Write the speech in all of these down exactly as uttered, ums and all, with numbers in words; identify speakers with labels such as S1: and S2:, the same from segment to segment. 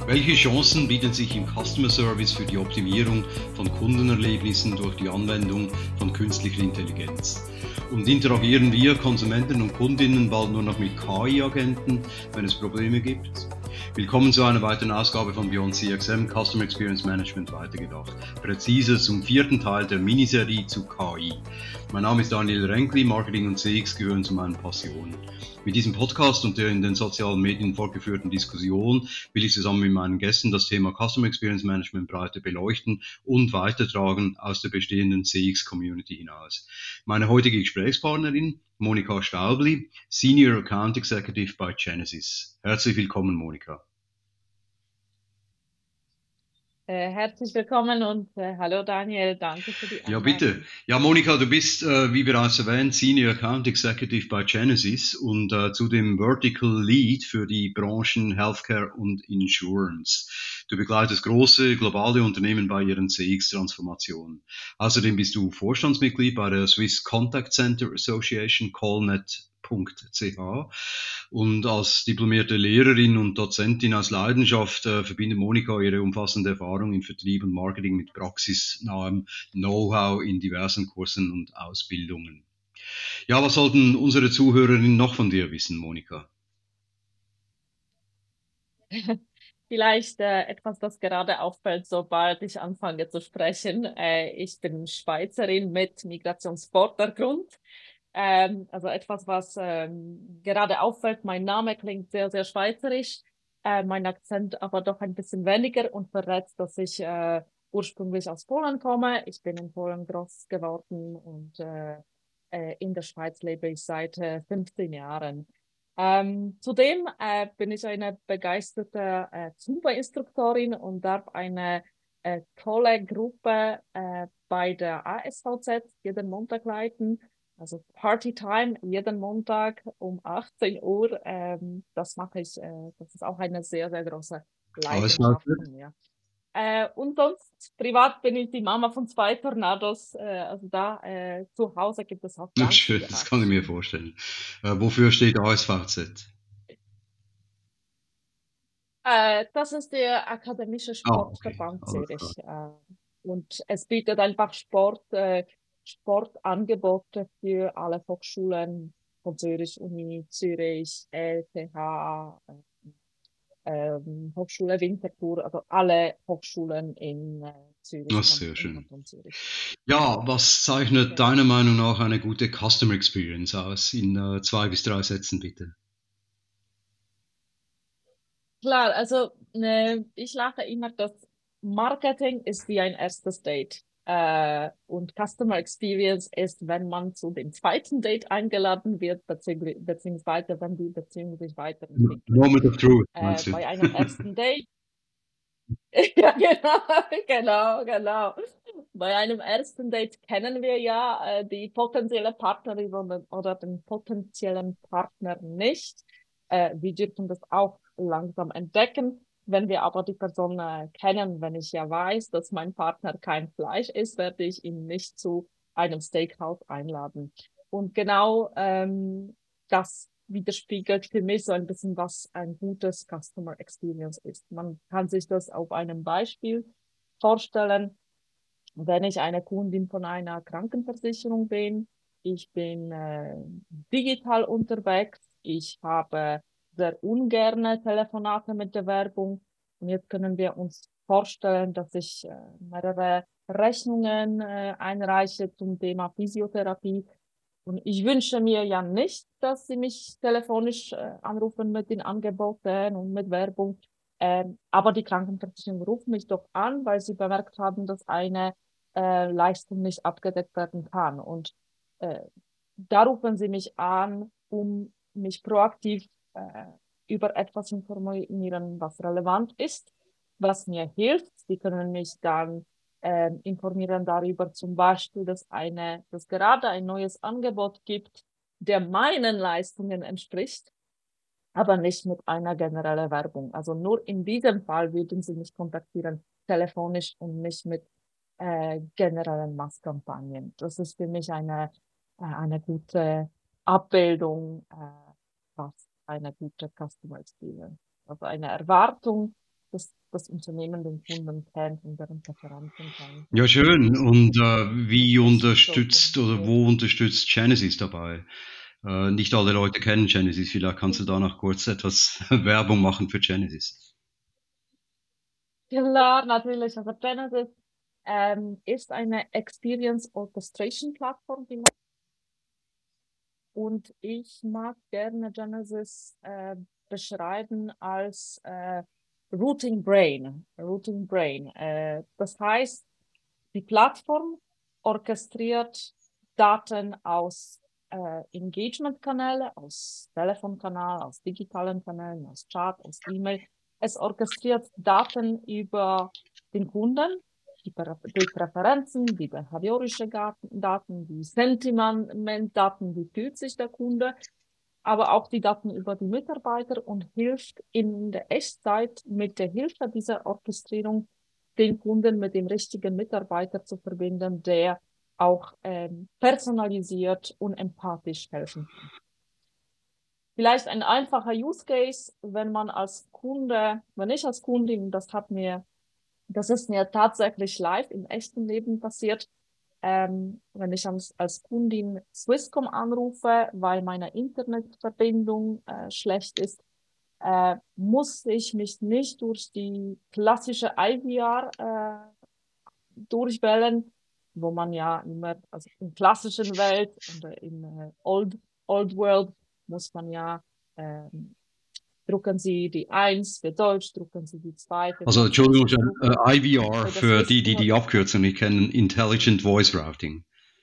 S1: Welche Chancen bieten sich im Customer Service für die Optimierung von Kundenerlebnissen durch die Anwendung von künstlicher Intelligenz? Und interagieren wir Konsumenten und Kundinnen bald nur noch mit K I-Agenten, wenn es Probleme gibt? Willkommen zu einer weiteren Ausgabe von Beyond C X M, Customer Experience Management weitergedacht. Präzise zum vierten Teil der Miniserie zu K I. Mein Name ist Daniel Renkli, Marketing und C X gehören zu meinen Passionen. Mit diesem Podcast und der in den sozialen Medien fortgeführten Diskussion will ich zusammen mit meinen Gästen das Thema Customer Experience Management breiter beleuchten und weitertragen aus der bestehenden C X-Community hinaus. Meine heutige Gesprächspartnerin, Monika Staubli, Senior Account Executive bei Genesys. Herzlich willkommen, Monika.
S2: Äh, herzlich willkommen und äh, hallo Daniel, danke für die Einladung.
S1: Ja, bitte. Ja, Monika, du bist, äh, wie bereits erwähnt, Senior Account Executive bei Genesys und äh, zudem Vertical Lead für die Branchen Healthcare und Insurance. Du begleitest große globale Unternehmen bei ihren C X-Transformationen. Außerdem bist du Vorstandsmitglied bei der Swiss Contact Center Association, callnet Punkt C H. Und als diplomierte Lehrerin und Dozentin aus Leidenschaft äh, verbindet Monika ihre umfassende Erfahrung in Vertrieb und Marketing mit praxisnahem Know-how in diversen Kursen und Ausbildungen. Ja, was sollten unsere Zuhörerinnen noch von dir wissen, Monika?
S2: Vielleicht äh, etwas, das gerade auffällt, sobald ich anfange zu sprechen. Äh, ich bin Schweizerin mit Migrationshintergrund. Ähm, also etwas, was ähm, gerade auffällt. Mein Name klingt sehr, sehr schweizerisch. Äh, mein Akzent aber doch ein bisschen weniger und verrät, dass ich äh, ursprünglich aus Polen komme. Ich bin in Polen groß geworden und äh, äh, in der Schweiz lebe ich seit äh, fünfzehn Jahren. Ähm, zudem äh, bin ich eine begeisterte äh, Zumba-Instruktorin und darf eine äh, tolle Gruppe äh, bei der A S V Z jeden Montag leiten. Also Party Time jeden Montag um achtzehn Uhr. Ähm, das mache ich. Äh, das ist auch eine sehr, sehr große
S1: Alles klar.
S2: Leidenschaft von mir. Äh, und sonst, privat bin ich die Mama von zwei Tornados. Äh, also da äh, zu Hause gibt es auch
S1: Na,
S2: ganz
S1: schön,
S2: viel
S1: das kann ich mir
S2: Action.
S1: vorstellen. Äh, wofür steht A S V Z?
S2: Äh, das ist der Akademische
S1: Ah, okay,
S2: Sportverband
S1: alles klar.
S2: Zürich. Äh, und es bietet einfach Sport, äh, Sportangebote für alle Hochschulen von Zürich, Uni Zürich, L T H, äh, ähm, Hochschule Winterthur, also alle Hochschulen in äh, Zürich,
S1: Das ist sehr
S2: im
S1: schön.
S2: Kanton Zürich.
S1: Ja, was zeichnet
S2: Genau.
S1: deiner Meinung nach eine gute Customer Experience aus? In äh, zwei bis drei Sätzen bitte.
S2: Klar, also äh, ich lache immer, dass Marketing ist wie ein erstes Date. Äh, und Customer Experience ist, wenn man zu dem zweiten Date eingeladen wird, beziehungs beziehungsweise wenn die Beziehung sich weiterentwickelt.
S1: Moment of Truth,
S2: Äh,
S1: meinst du?
S2: bei einem ersten Date, ja genau, genau, genau. Bei einem ersten Date kennen wir ja äh, die potenzielle Partnerin oder, oder den potenziellen Partner nicht. Äh, wir dürfen das auch langsam entdecken. Wenn wir aber die Person äh, kennen, wenn ich ja weiß, dass mein Partner kein Fleisch ist, werde ich ihn nicht zu einem Steakhouse einladen. Und genau ähm, das widerspiegelt für mich so ein bisschen, was ein gutes Customer Experience ist. Man kann sich das auf einem Beispiel vorstellen. Wenn ich eine Kundin von einer Krankenversicherung bin, ich bin äh, digital unterwegs, ich habe sehr ungerne Telefonate mit der Werbung und jetzt können wir uns vorstellen, dass ich äh, mehrere Rechnungen äh, einreiche zum Thema Physiotherapie und ich wünsche mir ja nicht, dass sie mich telefonisch äh, anrufen mit den Angeboten und mit Werbung, ähm, aber die Krankenversicherung ruft mich doch an, weil sie bemerkt haben, dass eine äh, Leistung nicht abgedeckt werden kann. Und äh, da rufen sie mich an, um mich proaktiv äh, über etwas informieren, was relevant ist, was mir hilft. Sie können mich dann äh, informieren darüber, zum Beispiel, dass eine, dass gerade ein neues Angebot gibt, der meinen Leistungen entspricht, aber nicht mit einer generellen Werbung. Also nur in diesem Fall würden Sie mich kontaktieren, telefonisch und nicht mit äh, generellen Masskampagnen. Das ist für mich eine, äh, eine gute Abbildung, äh, was eine gute Customer Experience. Also eine Erwartung, dass das Unternehmen den Kunden kennt und deren Präferenzen kennt.
S1: Ja, schön. Und äh, wie
S2: Das ist so
S1: unterstützt oder
S2: kommuniziert.
S1: wo unterstützt Genesys dabei? Äh, nicht alle Leute kennen Genesys. Vielleicht kannst du da noch kurz etwas Werbung machen für Genesys.
S2: Klar, natürlich. Also Genesys ähm, ist eine Experience Orchestration Plattform, die man und ich mag gerne Genesys äh, beschreiben als äh, Routing Brain. Routing Brain. Äh, das heißt, die Plattform orchestriert Daten aus äh, Engagement-Kanäle, aus Telefonkanal, aus digitalen Kanälen, aus Chat, aus E-Mail. Es orchestriert Daten über den Kunden, die, Prä die Präferenzen, die behaviorische Daten, die Sentimentdaten, wie fühlt sich der Kunde, aber auch die Daten über die Mitarbeiter und hilft in der Echtzeit mit der Hilfe dieser Orchestrierung den Kunden mit dem richtigen Mitarbeiter zu verbinden, der auch ähm, personalisiert und empathisch helfen kann. Vielleicht ein einfacher Use Case, wenn man als Kunde, wenn ich als Kundin, das hat mir, das ist mir tatsächlich live im echten Leben passiert, ähm, wenn ich als, als Kundin Swisscom anrufe, weil meine Internetverbindung äh, schlecht ist, äh, muss ich mich nicht durch die klassische I V R äh, durchwählen, wo man ja immer, also in klassischen Welt oder in äh, Old, Old World muss man ja, ähm, drucken Sie die eins für Deutsch, drucken Sie die zwei für
S1: Also Entschuldigung,
S2: Französisch, drucken.
S1: äh, I V R
S2: Bei der
S1: für die, die
S2: Swisscom
S1: die Abkürzung nicht kennen, Intelligent Voice Routing.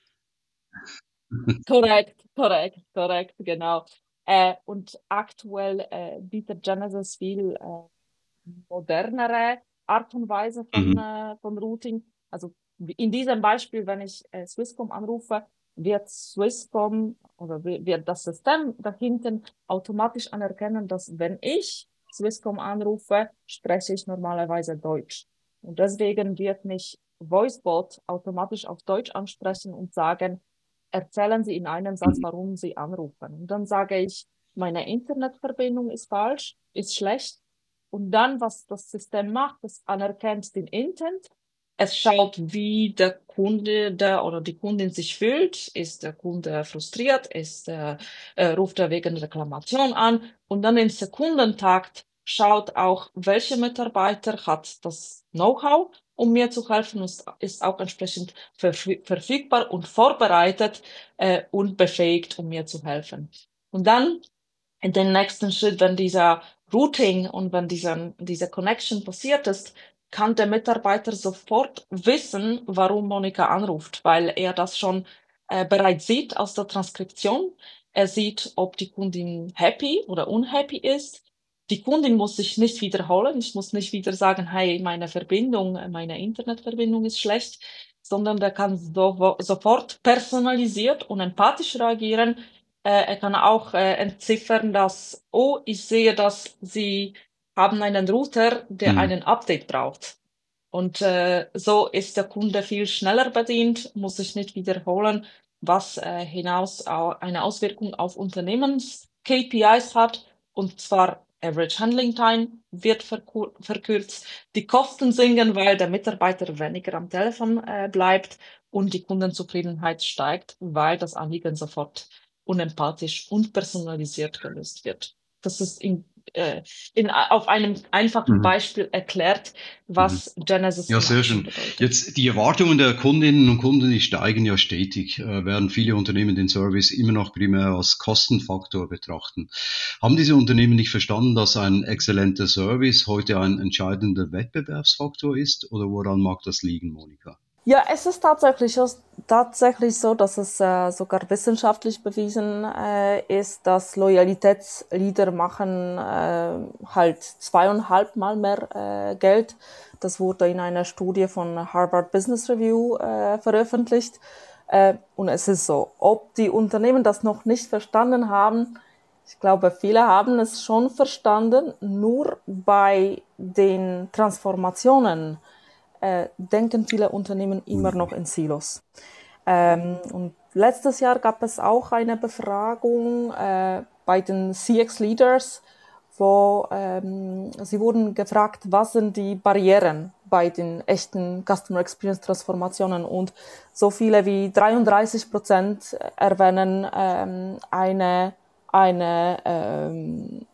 S2: korrekt, korrekt, korrekt, genau. Äh, und aktuell äh, bietet Genesys viel äh, modernere Art und Weise von,
S1: Mhm.
S2: äh, von Routing. Also in diesem Beispiel, wenn ich äh, Swisscom anrufe, wird Swisscom oder wird das System dahinten automatisch anerkennen, dass wenn ich Swisscom anrufe, spreche ich normalerweise Deutsch. Und deswegen wird mich VoiceBot automatisch auf Deutsch ansprechen und sagen, erzählen Sie in einem Satz,
S1: Mhm.
S2: warum Sie anrufen. Und dann sage ich, meine Internetverbindung ist falsch, ist schlecht. Und dann, was das System macht, es anerkennt den Intent. Es schaut, wie der Kunde der oder die Kundin sich fühlt. Ist der Kunde frustriert? Ist, äh, äh, ruft er wegen Reklamation an? Und dann im Sekundentakt schaut auch, welche Mitarbeiter hat das Know-how, um mir zu helfen, und ist auch entsprechend verfü- verfügbar und vorbereitet äh, und befähigt, um mir zu helfen. Und dann in den nächsten Schritt, wenn dieser Routing und wenn dieser, diese Connection passiert ist, kann der Mitarbeiter sofort wissen, warum Monika anruft, weil er das schon äh, bereits sieht aus der Transkription. Er sieht, ob die Kundin happy oder unhappy ist. Die Kundin muss sich nicht wiederholen. Ich muss nicht wieder sagen, hey, meine Verbindung, meine Internetverbindung ist schlecht, sondern der kann so, sofort personalisiert und empathisch reagieren. Äh, er kann auch äh, entziffern, dass, oh, ich sehe, dass Sie haben einen Router, der
S1: Mhm.
S2: einen Update braucht. Und äh, so ist der Kunde viel schneller bedient, muss sich nicht wiederholen, was äh, hinaus au eine Auswirkung auf Unternehmens-K P Is hat. Und zwar Average Handling Time wird verku- verkürzt, die Kosten sinken, weil der Mitarbeiter weniger am Telefon äh, bleibt und die Kundenzufriedenheit steigt, weil das Anliegen sofort unempathisch und personalisiert gelöst wird. Das ist in, äh, in, auf einem einfachen
S1: Mhm.
S2: Beispiel erklärt,
S1: Mhm.
S2: was Genesys
S1: Ja,
S2: in
S1: sehr
S2: Action
S1: schön.
S2: bedeutet.
S1: Jetzt die Erwartungen der Kundinnen und Kunden, die steigen ja stetig, äh, während viele Unternehmen den Service immer noch primär als Kostenfaktor betrachten. Haben diese Unternehmen nicht verstanden, dass ein exzellenter Service heute ein entscheidender Wettbewerbsfaktor ist? Oder woran mag das liegen, Monika?
S2: Ja, es ist tatsächlich, tatsächlich so, dass es äh, sogar wissenschaftlich bewiesen äh, ist, dass Loyalitätsleader machen äh, halt zweieinhalb Mal mehr äh, Geld. Das wurde in einer Studie von Harvard Business Review äh, veröffentlicht. Äh, und es ist so, ob die Unternehmen das noch nicht verstanden haben, ich glaube, viele haben es schon verstanden, nur bei den Transformationen äh, denken viele Unternehmen immer noch in Silos. Ähm, und letztes Jahr gab es auch eine Befragung äh, bei den C X Leaders wo ähm, sie wurden gefragt, was sind die Barrieren bei den echten Customer Experience Transformationen, und so viele wie dreiunddreißig Prozent erwähnen ähm, eine, eine ähm,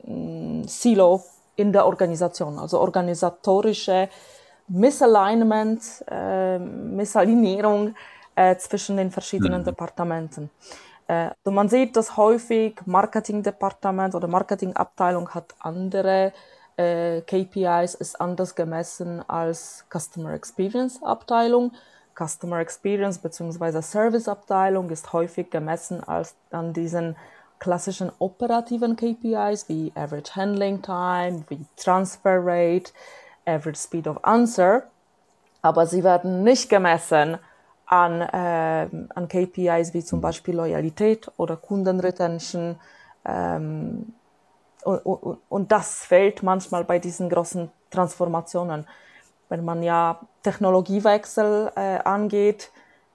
S2: Silo in der Organisation, also organisatorische Misalignment, äh, Misalignierung äh, zwischen den verschiedenen
S1: Mhm.
S2: Departementen. Äh, also man sieht, dass häufig Marketingdepartement oder Marketingabteilung hat andere äh, K P Is, ist anders gemessen als Customer Experience Abteilung. Customer Experience bzw. Service Abteilung ist häufig gemessen als an diesen klassischen operativen K P Is wie Average Handling Time, wie Transfer Rate, Average Speed of Answer, aber sie werden nicht gemessen an, äh, an K P Is wie zum Beispiel Loyalität oder Kundenretention. Ähm, und, und, und das fehlt manchmal bei diesen großen Transformationen. Wenn man ja Technologiewechsel äh, angeht,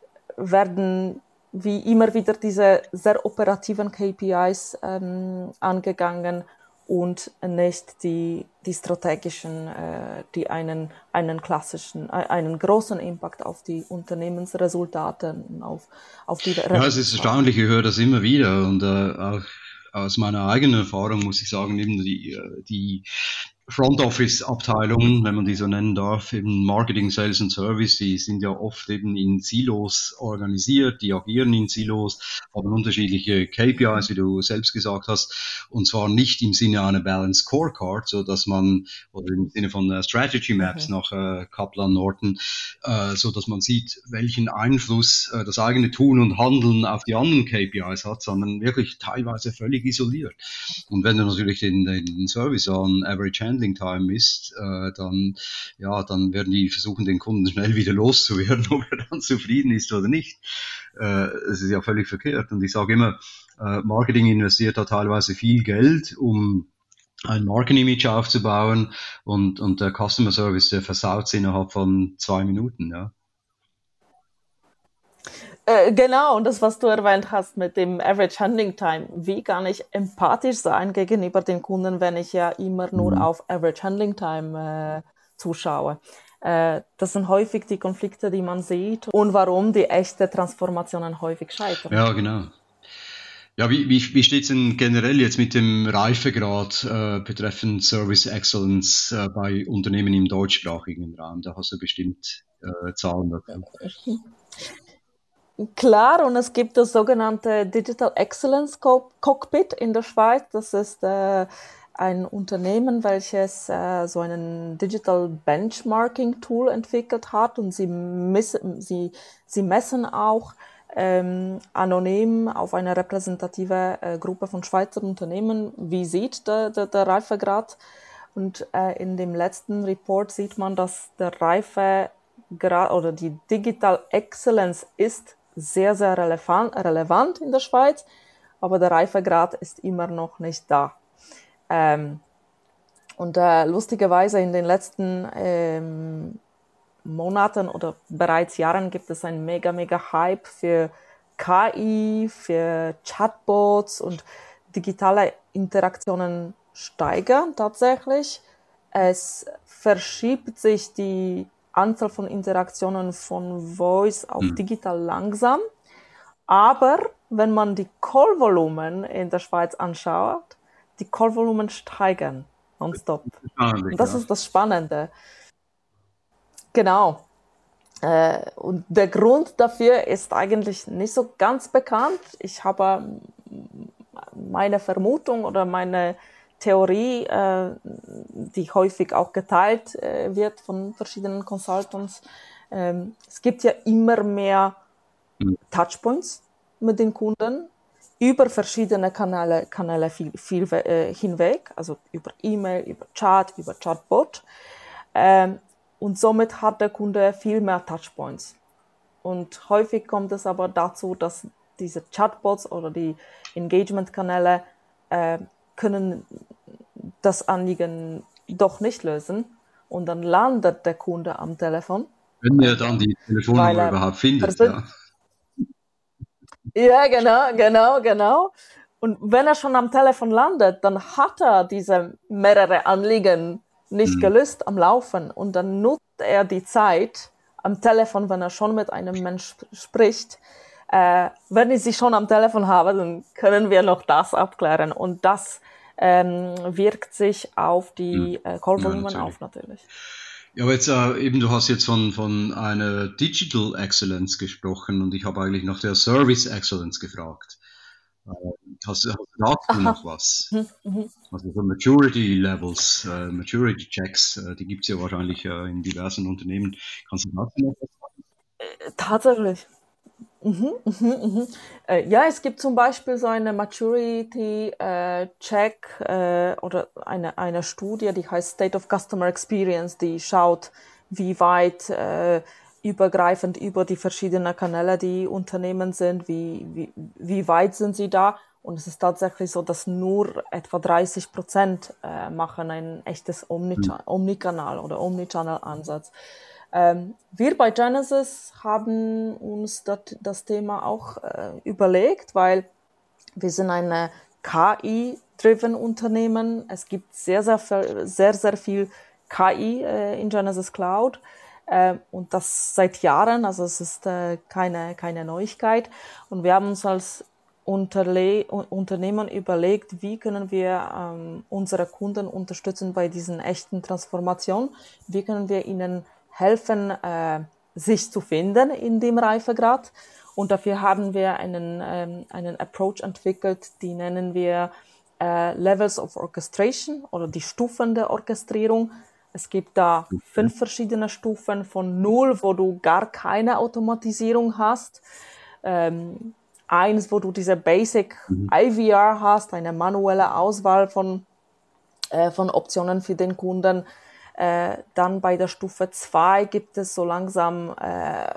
S2: werden wie immer wieder diese sehr operativen K P Is ähm, angegangen und nicht die, die strategischen, äh, die einen, einen klassischen, einen großen Impact auf die Unternehmensresultate, auf, auf die
S1: Ja, es ist erstaunlich, ich höre das immer wieder, und äh, auch aus meiner eigenen Erfahrung muss ich sagen, eben die, die Front Office Abteilungen, wenn man die so nennen darf, eben Marketing, Sales und Service, die sind ja oft eben in Silos organisiert, die agieren in Silos, haben unterschiedliche K P Is, wie du selbst gesagt hast, und zwar nicht im Sinne einer Balanced Scorecard, so dass man, oder im Sinne von uh, Strategy Maps mhm. nach äh, Kaplan Norton, äh, so dass man sieht, welchen Einfluss äh, das eigene Tun und Handeln auf die anderen K P Is hat, sondern wirklich teilweise völlig isoliert. Und wenn du natürlich den, den Service an Average Handling Time misst, äh, dann, ja, dann werden die versuchen, den Kunden schnell wieder loszuwerden, ob er dann zufrieden ist oder nicht. Äh, es ist ja völlig verkehrt. Und ich sage immer, äh, Marketing investiert da teilweise viel Geld, um ein Marketing-Image aufzubauen, und, und der Customer Service, der versaut sie innerhalb von zwei Minuten, ja.
S2: Äh, genau, und das, was du erwähnt hast mit dem Average Handling Time, wie kann ich empathisch sein gegenüber den Kunden, wenn ich ja immer nur mhm. auf Average Handling Time äh, zuschaue? Äh, das sind häufig die Konflikte, die man sieht, und warum die echte Transformationen häufig scheitern.
S1: Ja, genau. Ja, wie, wie, wie steht es denn generell jetzt mit dem Reifegrad äh, betreffend Service Excellence äh, bei Unternehmen im deutschsprachigen Raum? Da hast du bestimmt äh, Zahlen dazu.
S2: Klar, und es gibt das sogenannte Digital Excellence Cockpit in der Schweiz. Das ist äh, ein Unternehmen, welches äh, so einen Digital Benchmarking Tool entwickelt hat, und sie, miss- sie, sie messen auch ähm, anonym auf eine repräsentative äh, Gruppe von Schweizer Unternehmen, wie sieht der, der, der Reifegrad. Und äh, in dem letzten Report sieht man, dass der Reifegrad oder die Digital Excellence ist sehr, sehr relevant, relevant in der Schweiz, aber der Reifegrad ist immer noch nicht da. Ähm, und äh, lustigerweise in den letzten ähm, Monaten oder bereits Jahren gibt es einen mega, mega Hype für K I, für Chatbots, und digitale Interaktionen steigern tatsächlich. Es verschiebt sich die Anzahl von Interaktionen von Voice auf mhm. digital langsam. Aber wenn man die Call-Volumen in der Schweiz anschaut, die Call-Volumen steigen nonstop. Und das ist das Spannende. Genau. Äh, und der Grund dafür ist eigentlich nicht so ganz bekannt. Ich habe meine Vermutung oder meine Theorie, äh, die häufig auch geteilt äh, wird von verschiedenen Consultants. Ähm, es gibt ja immer mehr Touchpoints mit den Kunden über verschiedene Kanäle, Kanäle viel, viel, äh, hinweg, also über E-Mail, über Chat, über Chatbot. Ähm, und somit hat der Kunde viel mehr Touchpoints. Und häufig kommt es aber dazu, dass diese Chatbots oder die Engagement-Kanäle äh, können das Anliegen doch nicht lösen, und dann landet der Kunde am Telefon.
S1: Wenn er dann die Telefonnummer überhaupt findet, ja.
S2: Ja, genau, genau, genau. Und wenn er schon am Telefon landet, dann hat er diese mehrere Anliegen nicht
S1: Mhm.
S2: gelöst am Laufen. Und dann nutzt er die Zeit am Telefon, wenn er schon mit einem Mensch sp- spricht. Äh, wenn ich sie schon am Telefon habe, dann können wir noch das abklären. Und das ähm, wirkt sich auf die äh,
S1: Ja,
S2: Callvolumen
S1: natürlich.
S2: auf natürlich.
S1: Ja, aber jetzt äh, eben, du hast jetzt von, von einer Digital Excellence gesprochen und ich habe eigentlich nach der Service Excellence gefragt. Äh, hast, du- hast du dazu
S2: Aha.
S1: noch was?
S2: Mhm. Mhm.
S1: Also so Maturity Levels, äh, Maturity Checks, äh, die gibt's ja wahrscheinlich äh, in diversen Unternehmen. Kannst du dazu noch was sagen?
S2: Tatsächlich. Mhm, mhm, mhm. Äh, ja, es gibt zum Beispiel so eine Maturity äh, Check äh, oder eine, eine Studie, die heißt State of Customer Experience, die schaut, wie weit äh, übergreifend über die verschiedenen Kanäle die Unternehmen sind, wie, wie, wie weit sind sie da. Und es ist tatsächlich so, dass nur etwa dreißig Prozent äh, machen ein echtes Omnicha- Omnikanal oder Omnichannel-Ansatz. Ähm, wir bei Genesis haben uns dat, das Thema auch äh, überlegt, weil wir sind ein K I-driven Unternehmen. Es gibt sehr, sehr, viel, sehr, sehr viel K I äh, in Genesis Cloud. Äh, und das seit Jahren, also es ist äh, keine, keine Neuigkeit. Und wir haben uns als Unterle Unternehmen überlegt, wie können wir ähm, unsere Kunden unterstützen bei diesen echten Transformationen, wie können wir ihnen helfen, äh, sich zu finden in dem Reifegrad. Und dafür haben wir einen, ähm, einen Approach entwickelt, die nennen wir äh, Levels of Orchestration oder die Stufen der Orchestrierung. Es gibt da fünf verschiedene Stufen von null, wo du gar keine Automatisierung hast. Ähm, eins, wo du diese Basic
S1: Mhm.
S2: I V R hast, eine manuelle Auswahl von, äh, von Optionen für den Kunden. Äh, dann bei der Stufe zwei gibt es so langsam äh,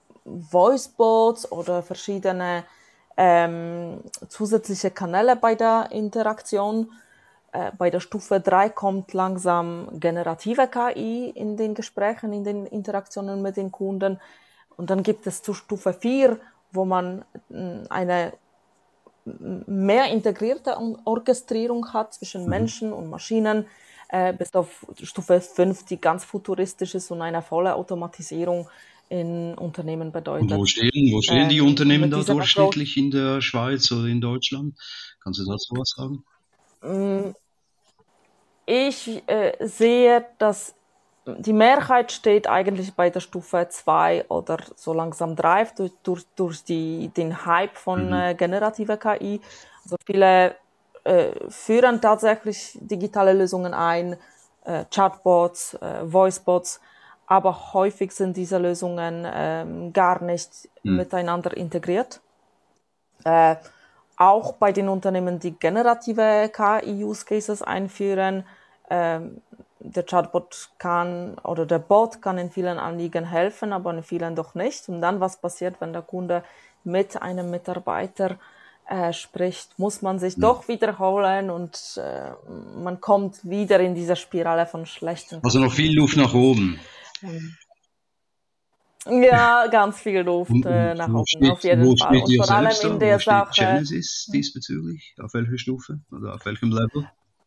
S2: Voicebots oder verschiedene ähm, zusätzliche Kanäle bei der Interaktion. Äh, bei der Stufe drei kommt langsam generative K I in den Gesprächen, in den Interaktionen mit den Kunden. Und dann gibt es zu Stufe vier, wo man mh, eine mehr integrierte Orchestrierung hat zwischen
S1: Mhm.
S2: Menschen und Maschinen, äh, bis auf Stufe fünf, die ganz futuristisch ist und eine volle Automatisierung in Unternehmen
S1: Und
S2: bedeutet.
S1: wo stehen, wo stehen die
S2: Ähm, und
S1: Unternehmen
S2: mit
S1: da
S2: diesem Approach,
S1: durchschnittlich in der Schweiz oder in Deutschland? Kannst du dazu was sagen?
S2: mh, ich äh, sehe, dass die Mehrheit steht eigentlich bei der Stufe zwei oder so langsam drei durch, durch, durch die, den Hype von
S1: Mhm.
S2: äh, generativer K I. Also viele äh, führen tatsächlich digitale Lösungen ein, äh, Chatbots, äh, Voicebots, aber häufig sind diese Lösungen ähm, gar nicht
S1: Mhm.
S2: miteinander integriert. Äh, auch bei den Unternehmen, die generative K I-Use Cases einführen, ähm, der Chatbot kann oder der Bot kann in vielen Anliegen helfen, aber in vielen doch nicht. Und dann, was passiert, wenn der Kunde mit einem Mitarbeiter äh, spricht, muss man sich
S1: Mhm.
S2: doch wiederholen und äh, man kommt wieder in diese Spirale von schlechten
S1: Also noch viel Luft nach oben.
S2: Ähm, Ja, ganz viel Luft
S1: Und,
S2: äh,
S1: und
S2: nach
S1: wo
S2: oben,
S1: steht,
S2: auf jeden
S1: wo
S2: Fall.
S1: steht
S2: Und
S1: ihr
S2: vor allem
S1: selbst
S2: in
S1: da? Wo
S2: der
S1: steht
S2: Sache,
S1: Genesis diesbezüglich? Auf welcher Stufe? Oder auf welchem Level?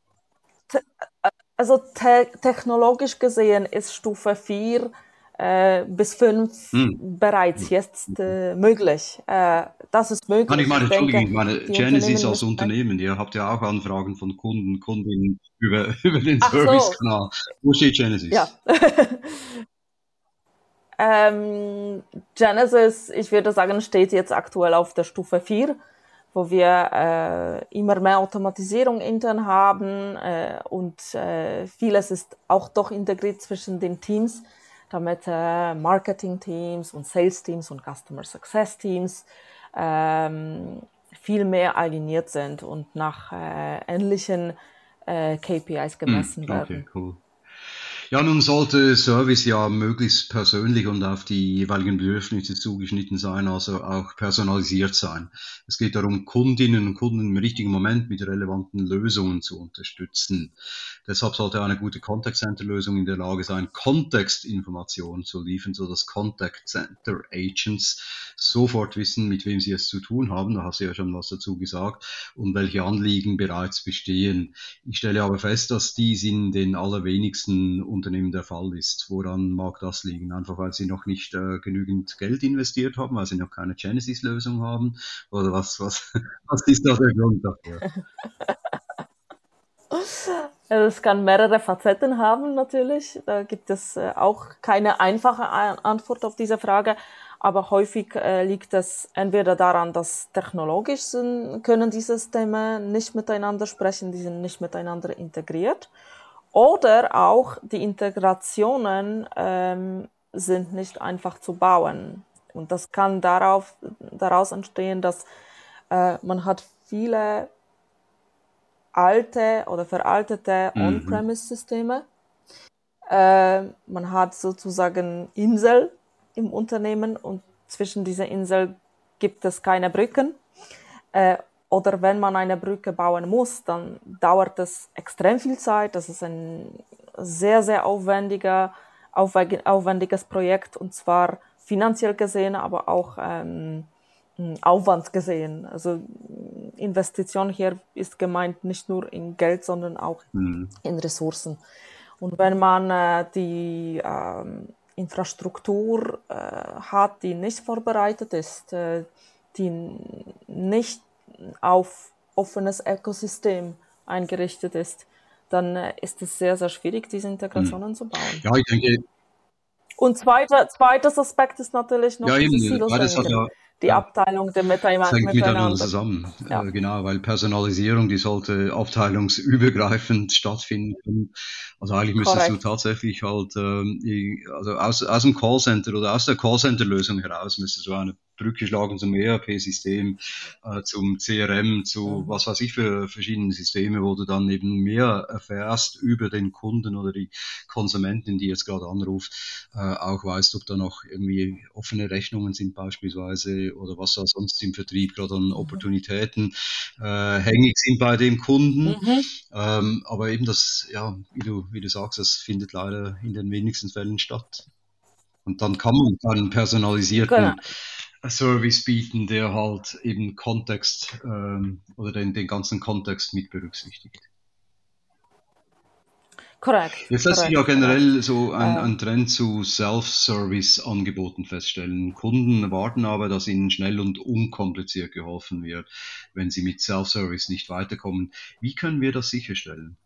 S2: also te technologisch gesehen ist Stufe vier äh, bis fünf
S1: Hm.
S2: bereits jetzt äh, möglich. Äh, das ist
S1: Nein, ich
S2: möglich.
S1: meine,
S2: Ich denke,
S1: Entschuldigung, ich meine
S2: die
S1: Genesis
S2: Unternehmen
S1: als
S2: müssen...
S1: Unternehmen, ihr habt ja auch Anfragen von Kunden, Kundinnen über, über den
S2: Ach so,
S1: Servicekanal. Wo steht Genesis?
S2: ja. ähm, Genesis, ich würde sagen, steht jetzt aktuell auf der Stufe vier, wo wir äh, immer mehr Automatisierung intern haben äh, und äh, vieles ist auch doch integriert zwischen den Teams, damit äh, Marketing-Teams und Sales-Teams und Customer Success-Teams ähm, viel mehr aligniert sind und nach äh, ähnlichen äh, K P Is
S1: Hm,
S2: gemessen
S1: okay,
S2: werden.
S1: cool. Ja, nun sollte Service ja möglichst persönlich und auf die jeweiligen Bedürfnisse zugeschnitten sein, also auch personalisiert sein. Es geht darum, Kundinnen und Kunden im richtigen Moment mit relevanten Lösungen zu unterstützen. Deshalb sollte eine gute Contact Center Lösung in der Lage sein, Kontextinformationen zu liefern, sodass Contact Center Agents sofort wissen, mit wem sie es zu tun haben. Da hast du ja schon was dazu gesagt und welche Anliegen bereits bestehen. Ich stelle aber fest, dass dies in den allerwenigsten Unternehmen der Fall ist. Woran mag das liegen? Einfach weil sie noch nicht äh, genügend Geld investiert haben, weil sie noch keine Genesis-Lösung haben? Oder was, was, was ist da der Grund dafür?
S2: Es kann mehrere Facetten haben natürlich. Da gibt es äh, auch keine einfache Antwort auf diese Frage. Aber häufig äh, liegt es entweder daran, dass technologisch sind, können die Systeme nicht miteinander sprechen, die sind nicht miteinander integriert. Oder auch die Integrationen ähm, sind nicht einfach zu bauen. Und das kann darauf, daraus entstehen, dass äh, man hat viele alte oder veraltete
S1: Mhm.
S2: On-Premise-Systeme. Äh, man hat sozusagen Insel im Unternehmen und zwischen dieser Insel gibt es keine Brücken. Äh, oder wenn man eine Brücke bauen muss, dann dauert es extrem viel Zeit. Das ist ein sehr, sehr aufwendiger, aufwendiges Projekt und zwar finanziell gesehen, aber auch ähm, Aufwand gesehen. Also Investition hier ist gemeint nicht nur in Geld, sondern auch
S1: Mhm.
S2: in Ressourcen. Und wenn man äh, die ähm, Infrastruktur äh, hat, die nicht vorbereitet ist, äh, die nicht auf offenes Ökosystem eingerichtet ist, dann äh, ist es sehr, sehr schwierig, diese Integrationen
S1: Mhm.
S2: zu bauen.
S1: Ja, ich denke,
S2: Und zweiter, zweites Aspekt ist natürlich noch
S1: ja,
S2: dieses
S1: eben, beides hat
S2: Silos-Denken,
S1: ja,
S2: die
S1: ja,
S2: Abteilung der
S1: das
S2: Miteinander.
S1: hängt miteinander
S2: miteinander.
S1: zusammen,
S2: Ja.
S1: äh, genau, weil Personalisierung, die sollte abteilungsübergreifend stattfinden können. Also eigentlich müsstest du
S2: Korrekt.
S1: tatsächlich halt, ähm, i- also aus, aus dem Callcenter oder aus der Callcenter-Lösung heraus müsstest du eine Brücke schlagen zum E R P-System, äh, zum C R M, zu
S2: Mhm.
S1: was weiß ich für verschiedene Systeme, wo du dann eben mehr erfährst über den Kunden oder die Konsumentin, die jetzt gerade anruft, äh, auch weißt, ob da noch irgendwie offene Rechnungen sind beispielsweise oder was da sonst im Vertrieb gerade an Opportunitäten äh, hängig sind bei dem Kunden.
S2: Mhm.
S1: Ähm, aber eben das, ja, wie du, wie du sagst, das findet leider in den wenigsten Fällen statt. Und dann kann man einen personalisierten
S2: Genau.
S1: Service bieten, der halt eben Kontext ähm, oder den, den ganzen Kontext mit berücksichtigt.
S2: Korrekt.
S1: Jetzt lässt sich ja
S2: korrekt,
S1: generell
S2: korrekt.
S1: so ein,
S2: Äh,
S1: ein Trend zu Self-Service-Angeboten feststellen. Kunden erwarten aber, dass ihnen schnell und unkompliziert geholfen wird, wenn sie mit Self-Service nicht weiterkommen. Wie können wir das sicherstellen?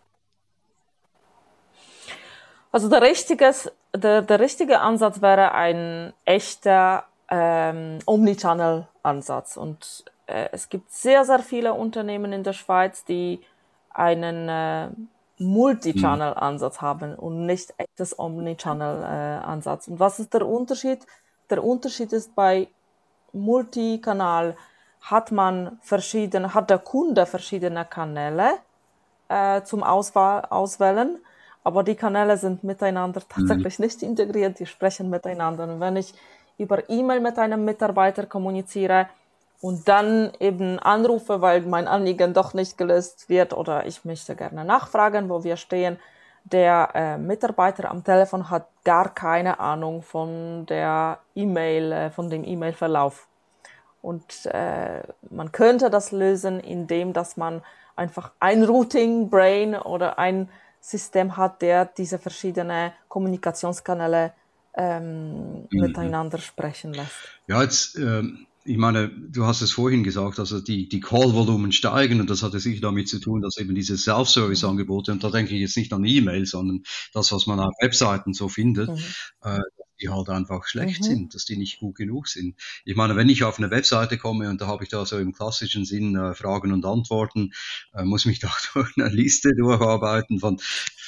S2: Also der, richtiges, der, der richtige Ansatz wäre ein echter ähm, Omnichannel-Ansatz. Und äh, es gibt sehr, sehr viele Unternehmen in der Schweiz, die einen äh, Multi-Channel-Ansatz haben und nicht echtes Omnichannel-Ansatz. Und was ist der Unterschied? Der Unterschied ist, bei Multikanal hat man verschiedene, hat der Kunde verschiedene Kanäle äh, zum Auswahl, Auswählen, aber die Kanäle sind miteinander tatsächlich nicht integriert, die sprechen miteinander. Und wenn ich über E-Mail mit einem Mitarbeiter kommuniziere und dann eben anrufe, weil mein Anliegen doch nicht gelöst wird oder ich möchte gerne nachfragen, wo wir stehen, der äh, Mitarbeiter am Telefon hat gar keine Ahnung von der E-Mail, äh, von dem E-Mail-Verlauf. Und äh, man könnte das lösen, indem dass man einfach ein Routing Brain oder ein System hat, der diese verschiedenen Kommunikationskanäle ähm,
S1: Mhm.
S2: miteinander sprechen lässt.
S1: Ja, jetzt, ähm, ich meine, du hast es vorhin gesagt, also die, die Call-Volumen steigen und das hat ja sicher damit zu tun, dass eben diese Self-Service-Angebote, und da denke ich jetzt nicht an E-Mail, sondern das, was man auf Webseiten so findet,
S2: Mhm.
S1: äh, die halt einfach schlecht
S2: Mhm.
S1: sind, dass die nicht gut genug sind. Ich meine, wenn ich auf eine Webseite komme und da habe ich da so im klassischen Sinn äh, Fragen und Antworten, äh, muss mich da durch eine Liste durcharbeiten von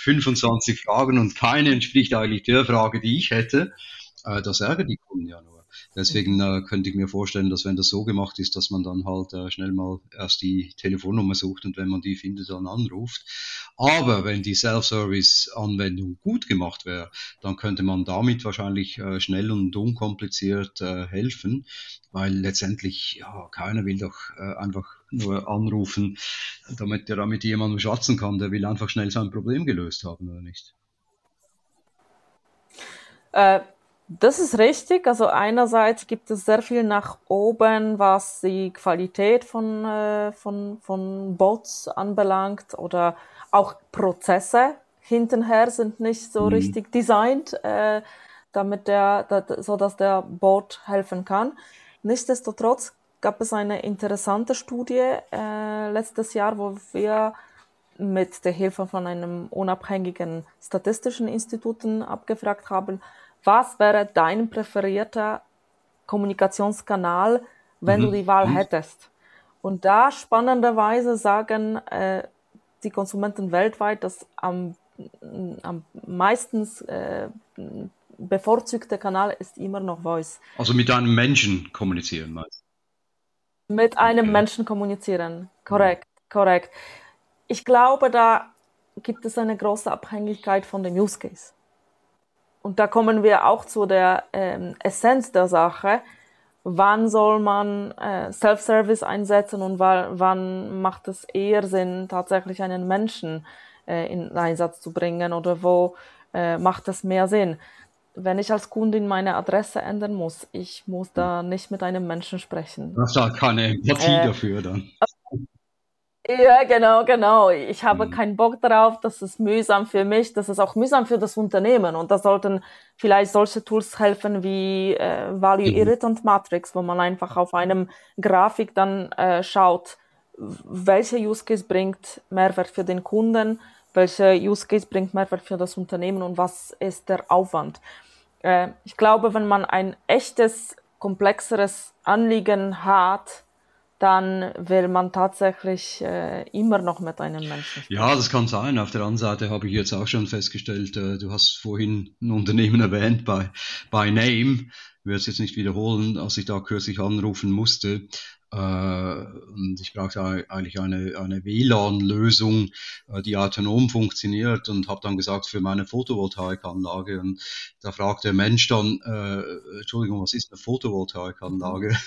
S1: fünfundzwanzig Fragen und keine entspricht eigentlich der Frage, die ich hätte, äh, das ärgert die Kunden ja nur. Deswegen äh, könnte ich mir vorstellen, dass wenn das so gemacht ist, dass man dann halt äh, schnell mal erst die Telefonnummer sucht und wenn man die findet, dann anruft. Aber wenn die Self-Service-Anwendung gut gemacht wäre, dann könnte man damit wahrscheinlich äh, schnell und unkompliziert äh, helfen, weil letztendlich, ja, keiner will doch äh, einfach nur anrufen, damit er damit jemandem schwatzen kann. Der will einfach schnell sein Problem gelöst haben, oder nicht?
S2: Äh, das ist richtig. Also einerseits gibt es sehr viel nach oben, was die Qualität von, äh, von, von Bots anbelangt oder auch Prozesse hintenher sind nicht so
S1: Mhm.
S2: richtig designt, äh, damit der, da, so dass der Bot helfen kann. Nichtsdestotrotz gab es eine interessante Studie äh, letztes Jahr, wo wir mit der Hilfe von einem unabhängigen statistischen Instituten abgefragt haben, was wäre dein präferierter Kommunikationskanal, wenn du
S1: Mhm.
S2: die Wahl
S1: Mhm.
S2: hättest? Und da spannenderweise sagen äh, die Konsumenten weltweit, dass am, am meisten äh, bevorzugte Kanal ist immer noch Voice.
S1: Also mit einem Menschen kommunizieren, meinst
S2: Mit einem
S1: Okay.
S2: Menschen kommunizieren. Korrekt, korrekt. Ich glaube, da gibt es eine große Abhängigkeit von dem Use Case. Und da kommen wir auch zu der ähm, Essenz der Sache. Wann soll man äh, Self-Service einsetzen und wann, wann macht es eher Sinn, tatsächlich einen Menschen äh, in Einsatz zu bringen oder wo äh, macht es mehr Sinn? Wenn ich als Kundin meine Adresse ändern muss, ich muss da nicht mit einem Menschen sprechen.
S1: Du hast da keine Empathie
S2: Äh,
S1: dafür dann.
S2: Ja, genau, genau. Ich habe
S1: Mhm.
S2: keinen Bock darauf, das ist mühsam für mich, das ist auch mühsam für das Unternehmen. Und da sollten vielleicht solche Tools helfen wie äh, Value
S1: Mhm.
S2: Irritant Matrix, wo man einfach auf einem Grafik dann äh, schaut, welcher Use Case bringt Mehrwert für den Kunden, welcher Use Case bringt Mehrwert für das Unternehmen und was ist der Aufwand. Äh, ich glaube, wenn man ein echtes, komplexeres Anliegen hat, dann will man tatsächlich äh, immer noch mit einem Menschen sprechen.
S1: Ja, das kann sein. Auf der anderen Seite habe ich jetzt auch schon festgestellt, äh, du hast vorhin ein Unternehmen erwähnt, bei, bei Name, ich werde es jetzt nicht wiederholen, als ich da kürzlich anrufen musste. Äh, und ich brauchte eigentlich eine, eine W L A N-Lösung, äh, die autonom funktioniert und habe dann gesagt, für meine Photovoltaikanlage. Und da fragt der Mensch dann, äh, Entschuldigung, was ist eine Photovoltaikanlage?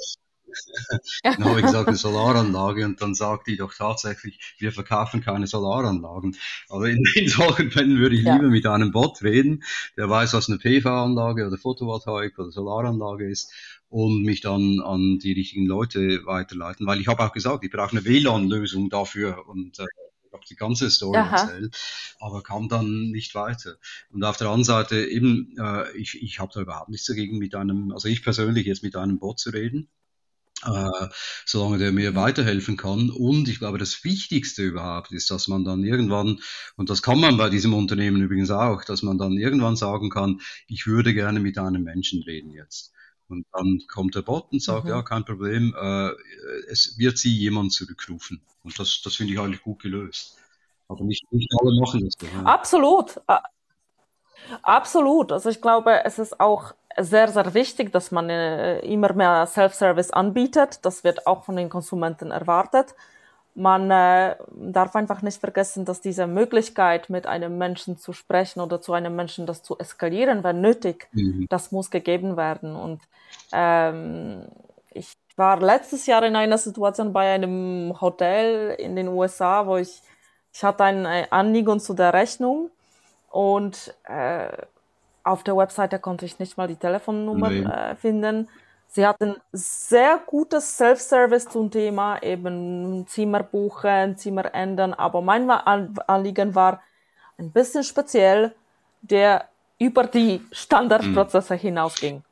S1: Dann habe ich gesagt, eine Solaranlage und dann sagt die doch tatsächlich, wir verkaufen keine Solaranlagen. Aber in, in solchen Fällen würde ich
S2: Ja.
S1: lieber mit einem Bot reden, der weiß, was eine P V-Anlage oder Photovoltaik oder Solaranlage ist und mich dann an die richtigen Leute weiterleiten, weil ich habe auch gesagt, ich brauche eine W L A N-Lösung dafür und äh, ich habe die ganze Story
S2: Aha.
S1: erzählt, aber kam dann nicht weiter. Und auf der anderen Seite eben, äh, ich, ich habe da überhaupt nichts dagegen mit einem, also ich persönlich jetzt mit einem Bot zu reden. Äh, solange der mir weiterhelfen kann. Und ich glaube, das Wichtigste überhaupt ist, dass man dann irgendwann, und das kann man bei diesem Unternehmen übrigens auch, dass man dann irgendwann sagen kann, ich würde gerne mit einem Menschen reden jetzt. Und dann kommt der Bot und sagt,
S2: Mhm.
S1: ja, kein Problem, äh, es wird Sie jemand zurückrufen. Und das, das finde ich eigentlich gut gelöst. Aber nicht, nicht alle machen das so. Ja.
S2: Absolut. A- Absolut. Also ich glaube, es ist auch sehr, sehr wichtig, dass man äh, immer mehr Self-Service anbietet. Das wird auch von den Konsumenten erwartet. Man äh, darf einfach nicht vergessen, dass diese Möglichkeit, mit einem Menschen zu sprechen oder zu einem Menschen das zu eskalieren, wenn nötig,
S1: Mhm.
S2: das muss gegeben werden. Und ähm, ich war letztes Jahr in einer Situation bei einem Hotel in den U S A, wo ich, ich hatte ein äh, Anliegen zu der Rechnung und äh, auf der Webseite konnte ich nicht mal die Telefonnummer
S1: Nee.
S2: äh, finden. Sie hatten sehr gutes Self-Service zum Thema, eben Zimmer buchen, Zimmer ändern, aber mein An- Anliegen war ein bisschen speziell, der über die Standardprozesse hinausging.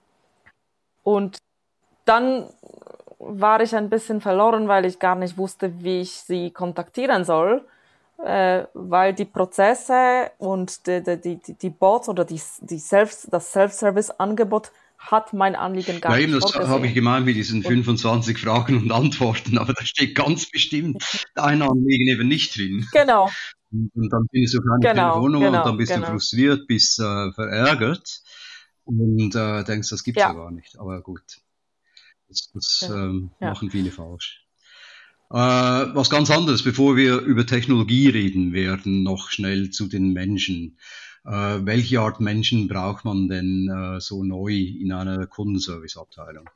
S2: Und dann war ich ein bisschen verloren, weil ich gar nicht wusste, wie ich sie kontaktieren soll, äh, weil die Prozesse und die, die, die, die Bots oder die, die Self, das Self-Service-Angebot hat mein Anliegen gar
S1: Ja,
S2: nicht
S1: eben, das habe ich
S2: vorgesehen.
S1: gemeint mit diesen
S2: Und
S1: fünfundzwanzig Fragen und Antworten, aber da steht ganz bestimmt dein Anliegen eben nicht drin.
S2: genau,
S1: Und, und dann findest du keine
S2: genau,
S1: Telefonnummer und
S2: genau,
S1: dann bist du
S2: genau.
S1: frustriert, bist äh, verärgert. und äh, denkst, das gibt's ja
S2: Ja,
S1: gar nicht. Aber gut, das, das
S2: genau.
S1: ähm,
S2: Ja.
S1: machen viele falsch. Äh, was ganz anderes, bevor wir über Technologie reden werden, noch schnell zu den Menschen. Äh, welche Art Menschen braucht man denn äh, so neu in einer Kundenservice-Abteilung?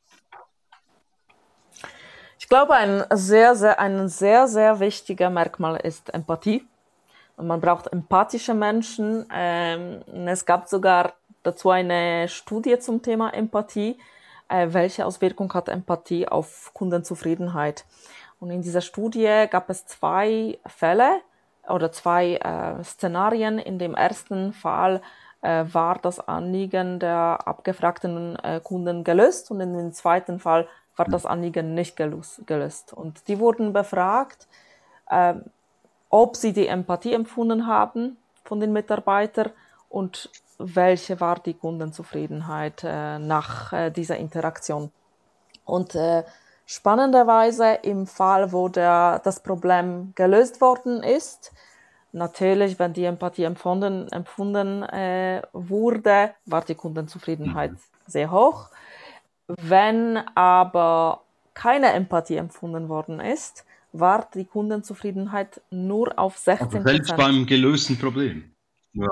S2: Ich glaube, ein sehr, sehr, ein sehr, sehr wichtiger Merkmal ist Empathie. Und man braucht empathische Menschen. Ähm, es gab sogar dazu eine Studie zum Thema Empathie. Äh, welche Auswirkung hat Empathie auf Kundenzufriedenheit? Und in dieser Studie gab es zwei Fälle oder zwei äh, Szenarien. In dem ersten Fall äh, war das Anliegen der abgefragten äh, Kunden gelöst und in dem zweiten Fall war das Anliegen nicht gelöst. gelöst. Und die wurden befragt, äh, ob sie die Empathie empfunden haben von den Mitarbeitern und welche war die Kundenzufriedenheit äh, nach äh, dieser Interaktion. Und äh, spannenderweise im Fall, wo der, das Problem gelöst worden ist, natürlich, wenn die Empathie empfunden, empfunden äh, wurde, war die Kundenzufriedenheit sehr hoch. Wenn aber keine Empathie empfunden worden ist, war die Kundenzufriedenheit nur auf sechzehn
S1: Also selbst
S2: Prozent.
S1: beim gelösten Problem. Ja.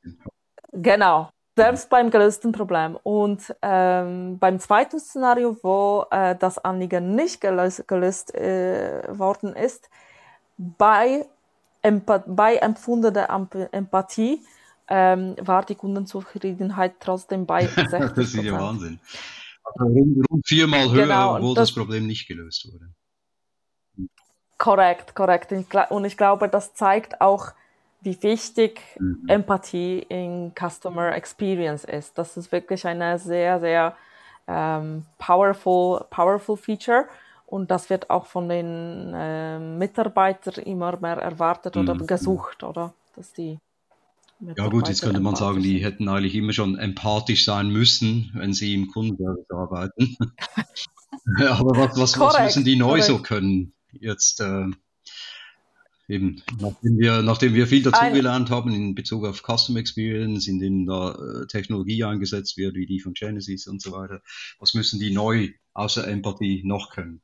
S2: Genau, selbst beim gelösten Problem. Und ähm, beim zweiten Szenario, wo äh, das Anliegen nicht gelöst, gelöst äh, worden ist, bei, Empa bei empfundener Empathie ähm, war die Kundenzufriedenheit trotzdem bei sechzig Prozent.
S1: Das ist ja Wahnsinn. Also rund, rund viermal höher,
S2: Genau,
S1: obwohl
S2: das,
S1: das Problem nicht gelöst wurde.
S2: korrekt, korrekt. Und ich glaube, das zeigt auch, wie wichtig
S1: Mhm.
S2: Empathie in Customer Experience ist. Das ist wirklich eine sehr, sehr ähm, powerful, powerful Feature. Und das wird auch von den äh, Mitarbeitern immer mehr erwartet oder
S1: Mhm.
S2: gesucht, oder? Dass die
S1: Ja gut, jetzt könnte man sagen, die
S2: sind.
S1: hätten eigentlich immer schon empathisch sein müssen, wenn sie im Kundenservice arbeiten. Aber was, was, was müssen die neu so können? Jetzt äh, eben, nachdem wir, nachdem wir viel dazugelernt haben in Bezug auf Customer Experience, in dem da äh, Technologie eingesetzt wird, wie die von Genesys und so weiter. Was müssen die neu außer Empathie noch können?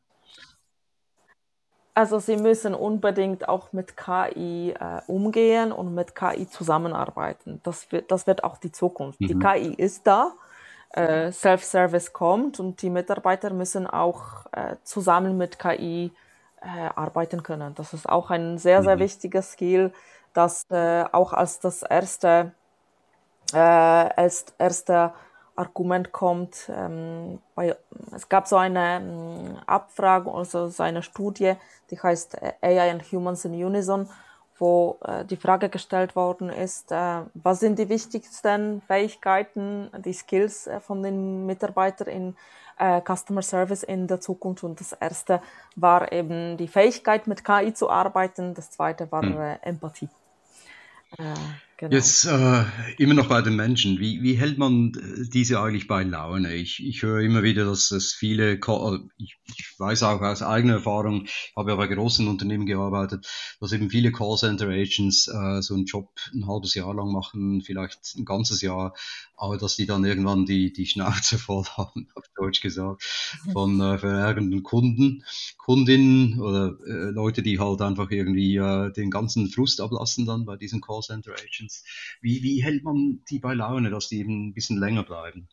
S2: Also sie müssen unbedingt auch mit K I äh, umgehen und mit K I zusammenarbeiten. Das wird, das wird auch die Zukunft.
S1: Mhm.
S2: Die K I ist da, äh, Self-Service kommt und die Mitarbeiter müssen auch äh, zusammen mit K I äh, arbeiten können. Das ist auch ein sehr, sehr
S1: Mhm.
S2: wichtiger Skill, das äh, auch als das erste, äh, als erste Argument kommt. Ähm, bei, es gab so eine ähm, Abfrage, also so eine Studie, die heißt A I and Humans in Unison, wo äh, die Frage gestellt worden ist, äh, was sind die wichtigsten Fähigkeiten, die Skills äh, von den Mitarbeitern in äh, Customer Service in der Zukunft. Und das erste war eben die Fähigkeit, mit K I zu arbeiten. Das zweite war
S1: Hm.
S2: äh, Empathie. Äh, genau.
S1: Jetzt äh, immer noch bei den Menschen. Wie, wie hält man diese eigentlich bei Laune? Ich, ich höre immer wieder, dass es viele, Call, ich, ich weiß auch aus eigener Erfahrung, ich habe ja bei großen Unternehmen gearbeitet, dass eben viele Callcenter-Agents äh, so einen Job ein halbes Jahr lang machen, vielleicht ein ganzes Jahr, aber dass die dann irgendwann die, die Schnauze voll haben, auf Deutsch gesagt, von äh, verärgernden Kunden, Kundinnen oder äh, Leute, die halt einfach irgendwie äh, den ganzen Frust ablassen dann bei diesen Callcenter-Agents. Wie, wie hält man die bei Laune, dass die eben ein bisschen länger bleiben?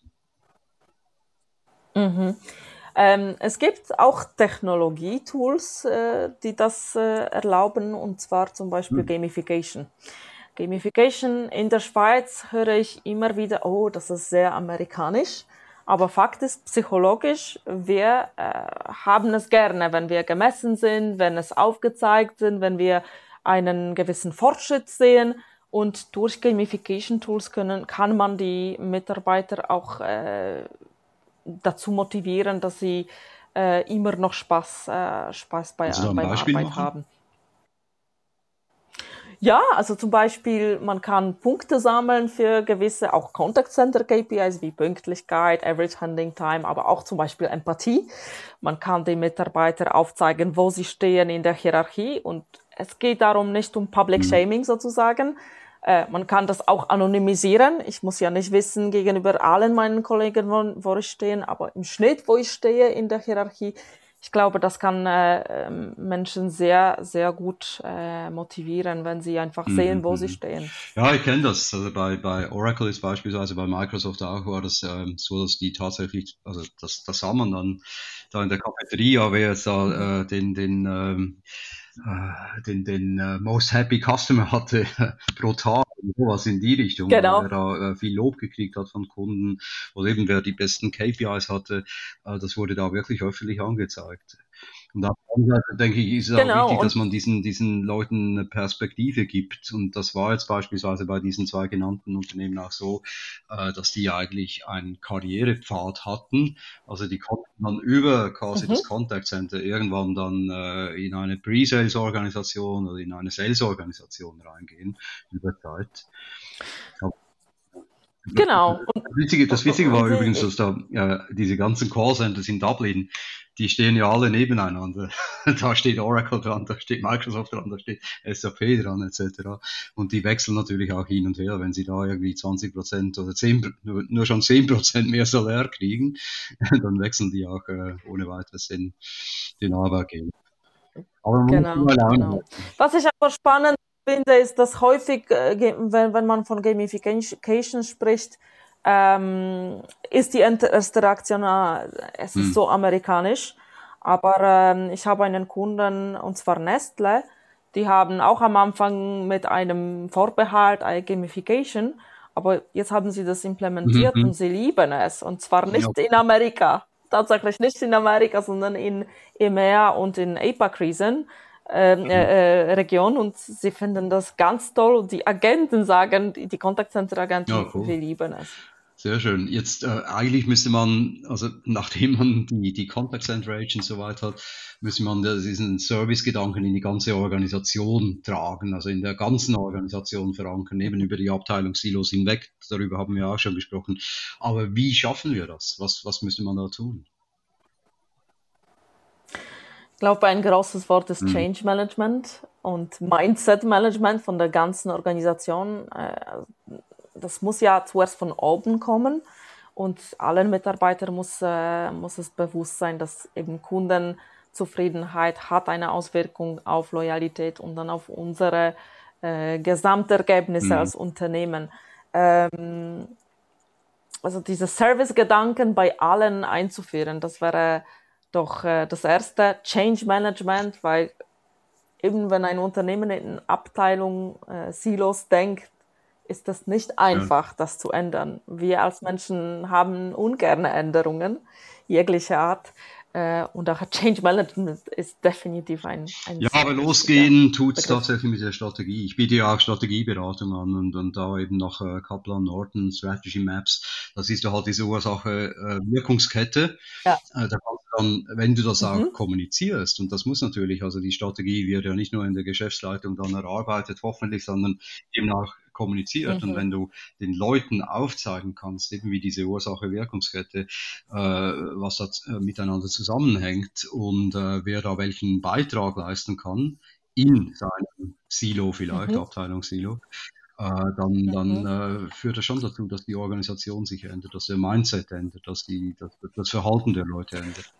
S2: Mhm. Ähm, es gibt auch Technologie-Tools, äh, die das äh, erlauben, und zwar zum Beispiel
S1: Hm.
S2: Gamification. Gamification in der Schweiz höre ich immer wieder, oh, das ist sehr amerikanisch. Aber Fakt ist, psychologisch, wir äh, haben es gerne, wenn wir gemessen sind, wenn es aufgezeigt sind, wenn wir einen gewissen Fortschritt sehen. Und durch Gamification-Tools können, kann man die Mitarbeiter auch äh, dazu motivieren, dass sie äh, immer noch Spaß, äh, Spaß bei,
S1: Kannst du da ein
S2: beim
S1: Beispiel
S2: Arbeit
S1: machen?
S2: haben. Ja, also zum Beispiel, man kann Punkte sammeln für gewisse, auch Contact Center K P Is wie Pünktlichkeit, Average Handling Time, aber auch zum Beispiel Empathie. Man kann den Mitarbeitern aufzeigen, wo sie stehen in der Hierarchie, und es geht darum nicht um Public Shaming sozusagen, Äh, man kann das auch anonymisieren. Ich muss ja nicht wissen gegenüber allen meinen Kollegen, wo, wo ich stehe, aber im Schnitt, wo ich stehe in der Hierarchie, ich glaube, das kann äh, Menschen sehr, sehr gut äh, motivieren, wenn sie einfach sehen, wo sie stehen.
S1: Ja, ich kenne das. Also bei, bei Oracle ist beispielsweise, bei Microsoft auch, war das ähm, so, dass die tatsächlich, also das, das sah man dann da in der Cafeteria, wer jetzt da äh, den, den, ähm, äh, den, den äh, Most Happy Customer hatte pro Tag, sowas in die Richtung,
S2: Genau.
S1: wer da äh, viel Lob gekriegt hat von Kunden oder eben wer die besten K P Is hatte, äh, das wurde da wirklich öffentlich angezeigt. Und auf der anderen Seite denke ich, ist es
S2: Genau,
S1: auch wichtig,
S2: und
S1: dass man diesen, diesen Leuten eine Perspektive gibt. Und das war jetzt beispielsweise bei diesen zwei genannten Unternehmen auch so, äh, dass die eigentlich einen Karrierepfad hatten. Also die konnten dann über quasi
S2: mhm.
S1: das Contact Center irgendwann dann äh, in eine Pre-Sales-Organisation oder in eine Sales-Organisation reingehen über Zeit.
S2: Genau.
S1: Das Witzige, das Witzige war
S2: Und,
S1: übrigens,
S2: äh,
S1: dass da äh, diese ganzen Callcenters in Dublin, die stehen ja alle nebeneinander. Da steht Oracle dran, da steht Microsoft dran, da steht S A P dran, et cetera. Und die wechseln natürlich auch hin und her, wenn sie da irgendwie zwanzig Prozent oder zehn, nur, nur schon zehn Prozent mehr Salär kriegen, dann wechseln die auch äh, ohne weiteres den, den Arbeitgeber. Aber man
S2: genau,
S1: muss mal
S2: genau. Was ich aber spannend finde, ist, dass häufig, äh, ge- wenn, wenn man von Gamification spricht, ähm, ist die erste Reaktion, ah, es ist
S1: Hm.
S2: so amerikanisch. Aber ähm, ich habe einen Kunden, und zwar Nestle, die haben auch am Anfang mit einem Vorbehalt eine Gamification, aber jetzt haben sie das implementiert
S1: Mhm.
S2: und sie lieben es. Und zwar
S1: Ja.
S2: nicht in Amerika, tatsächlich nicht in Amerika, sondern in E M E A und in A P A C-Region. Äh, äh, Region und sie finden das ganz toll und die Agenten sagen, die, die Contact-Center-Agenten,
S1: Ja, cool.
S2: wir lieben es.
S1: Sehr schön. Jetzt äh, eigentlich müsste man, also nachdem man die, die Contact Center Agents soweit hat, müsste man diesen Service-Gedanken in die ganze Organisation tragen, also in der ganzen Organisation verankern, eben über die Abteilungssilos hinweg. Darüber haben wir auch schon gesprochen. Aber wie schaffen wir das? Was, was müsste man da tun?
S2: Ich glaube, ein großes Wort ist
S1: Mhm.
S2: Change Management und Mindset Management von der ganzen Organisation. Äh, Das muss ja zuerst von oben kommen und allen Mitarbeitern muss, äh, muss es bewusst sein, dass eben Kundenzufriedenheit hat eine Auswirkung auf Loyalität und dann auf unsere äh, Gesamtergebnisse
S1: Mhm.
S2: als Unternehmen. Ähm, also diese Service-Gedanken bei allen einzuführen, das wäre doch äh, das erste. Change Management, weil eben wenn ein Unternehmen in Abteilung äh, Silos denkt, ist das nicht einfach, das zu ändern. Wir als Menschen haben ungerne Änderungen jeglicher Art. Äh, und auch Change Management ist definitiv ein, ein
S1: Ja,
S2: sehr
S1: aber
S2: wichtiger
S1: losgehen tut's
S2: Begriff.
S1: tatsächlich mit der Strategie. Ich biete ja auch Strategieberatung an und, und da eben nach äh, Kaplan Norton Strategy Maps. Das ist ja halt diese Ursache äh, Wirkungskette.
S2: Ja.
S1: Äh, da kannst du dann, wenn du das auch
S2: Mhm.
S1: kommunizierst, und das muss natürlich, also die Strategie wird ja nicht nur in der Geschäftsleitung dann erarbeitet, hoffentlich, sondern eben auch kommuniziert. Und
S2: Mhm.
S1: wenn du den Leuten aufzeigen kannst, eben wie diese Ursache-Wirkungskette, äh, was da äh, miteinander zusammenhängt und äh, wer da welchen Beitrag leisten kann, in seinem Silo vielleicht,
S2: Mhm.
S1: Abteilungssilo, äh, dann, dann äh, führt das schon dazu, dass die Organisation sich ändert, dass der Mindset ändert, dass die, dass, das Verhalten der Leute ändert.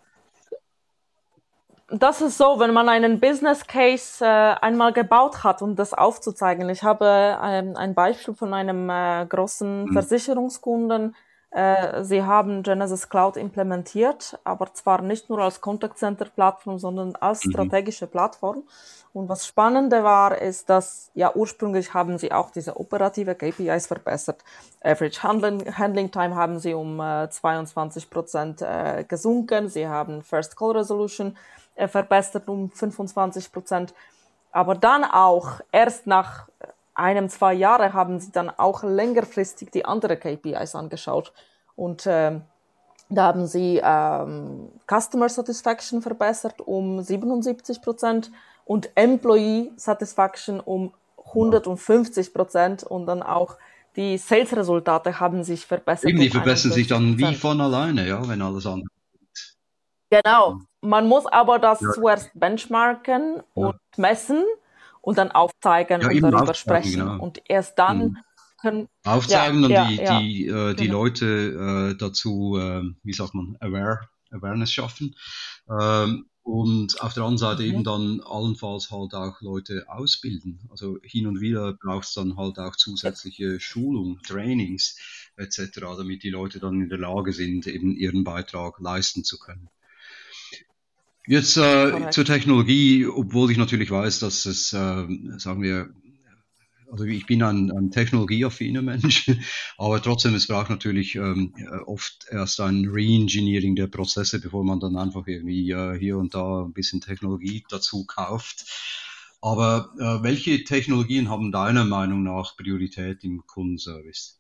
S2: Das ist so, wenn man einen Business Case äh, einmal gebaut hat, um das aufzuzeigen. Ich habe ähm, ein Beispiel von einem äh, großen
S1: Mhm.
S2: Versicherungskunden. Äh, sie haben Genesys Cloud implementiert, aber zwar nicht nur als Contact Center Plattform, sondern als
S1: Mhm.
S2: strategische Plattform. Und was Spannende war, ist, dass ja ursprünglich haben sie auch diese operative K P Is verbessert. Average Handling, Handling Time haben sie um äh, zweiundzwanzig Prozent äh, gesunken. Sie haben First Call Resolution äh, verbessert um fünfundzwanzig Prozent. Aber dann auch, erst nach einem, zwei Jahren haben sie dann auch längerfristig die anderen K P Is angeschaut. Und ähm, da haben sie ähm, Customer Satisfaction verbessert um siebenundsiebzig Prozent und Employee Satisfaction um hundertfünfzig Prozent und dann auch die Sales-Resultate haben sich verbessert.
S1: Eben, die
S2: um
S1: verbessern sich dann wie
S2: einundfünfzig Prozent.
S1: von alleine, ja, wenn alles andere.
S2: Genau. Man muss aber das
S1: Ja.
S2: zuerst benchmarken und
S1: Ja.
S2: messen und dann aufzeigen
S1: Ja,
S2: und
S1: eben
S2: darüber
S1: aufzeigen,
S2: sprechen.
S1: genau.
S2: Und erst dann
S1: Mhm.
S2: können, ja,
S1: Aufzeigen und
S2: ja,
S1: die,
S2: ja,
S1: die, äh, die
S2: genau.
S1: Leute äh, dazu, äh, wie sagt man, aware, Awareness schaffen. Ähm, und auf der anderen Seite eben
S2: Mhm.
S1: dann allenfalls halt auch Leute ausbilden. Also hin und wieder braucht es dann halt auch zusätzliche Schulung, Trainings et cetera, damit die Leute dann in der Lage sind, eben ihren Beitrag leisten zu können. Jetzt äh,
S2: Korrekt.
S1: zur Technologie, obwohl ich natürlich weiß, dass es, äh, sagen wir, also ich bin ein, ein technologieaffiner Mensch, aber trotzdem, es braucht natürlich ähm, oft erst ein Reengineering der Prozesse, bevor man dann einfach irgendwie äh, hier und da ein bisschen Technologie dazu kauft. Aber äh, welche Technologien haben deiner Meinung nach Priorität im Kundenservice?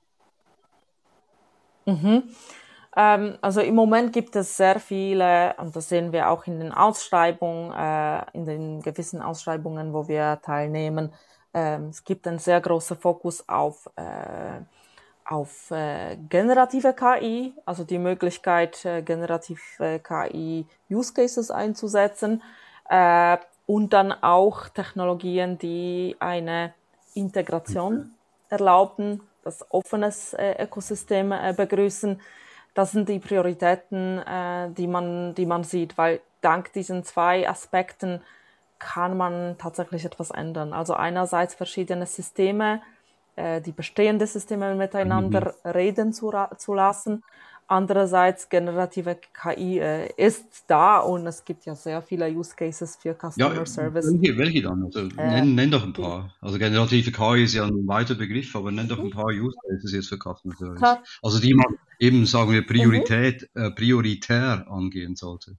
S2: Mhm. Ähm, also im Moment gibt es sehr viele, und das sehen wir auch in den Ausschreibungen, äh, in den gewissen Ausschreibungen, wo wir teilnehmen. Ähm, es gibt einen sehr großen Fokus auf, äh, auf äh, generative K I, also die Möglichkeit, äh, generative K I Use Cases einzusetzen, äh, und dann auch Technologien, die eine Integration erlauben, das offenes äh, Ökosystem äh, begrüßen. Das sind die Prioritäten, äh, die man, die man sieht, weil dank diesen zwei Aspekten kann man tatsächlich etwas ändern. Also einerseits verschiedene Systeme, äh, die bestehenden Systeme miteinander
S1: Mhm.
S2: reden zu, zu lassen. Andererseits generative K I äh, ist da und es gibt ja sehr viele Use Cases für
S1: Ja,
S2: Customer Service.
S1: welche, welche dann? Also
S2: Äh,
S1: nenn, nenn doch ein
S2: die,
S1: paar. Also generative K I ist ja ein weiter Begriff, aber nenn doch
S2: mhm,
S1: ein paar Use Cases jetzt für Customer Service.
S2: klar.
S1: Also die man eben, sagen wir,
S2: Mhm.
S1: Priorität, äh, prioritär angehen sollte.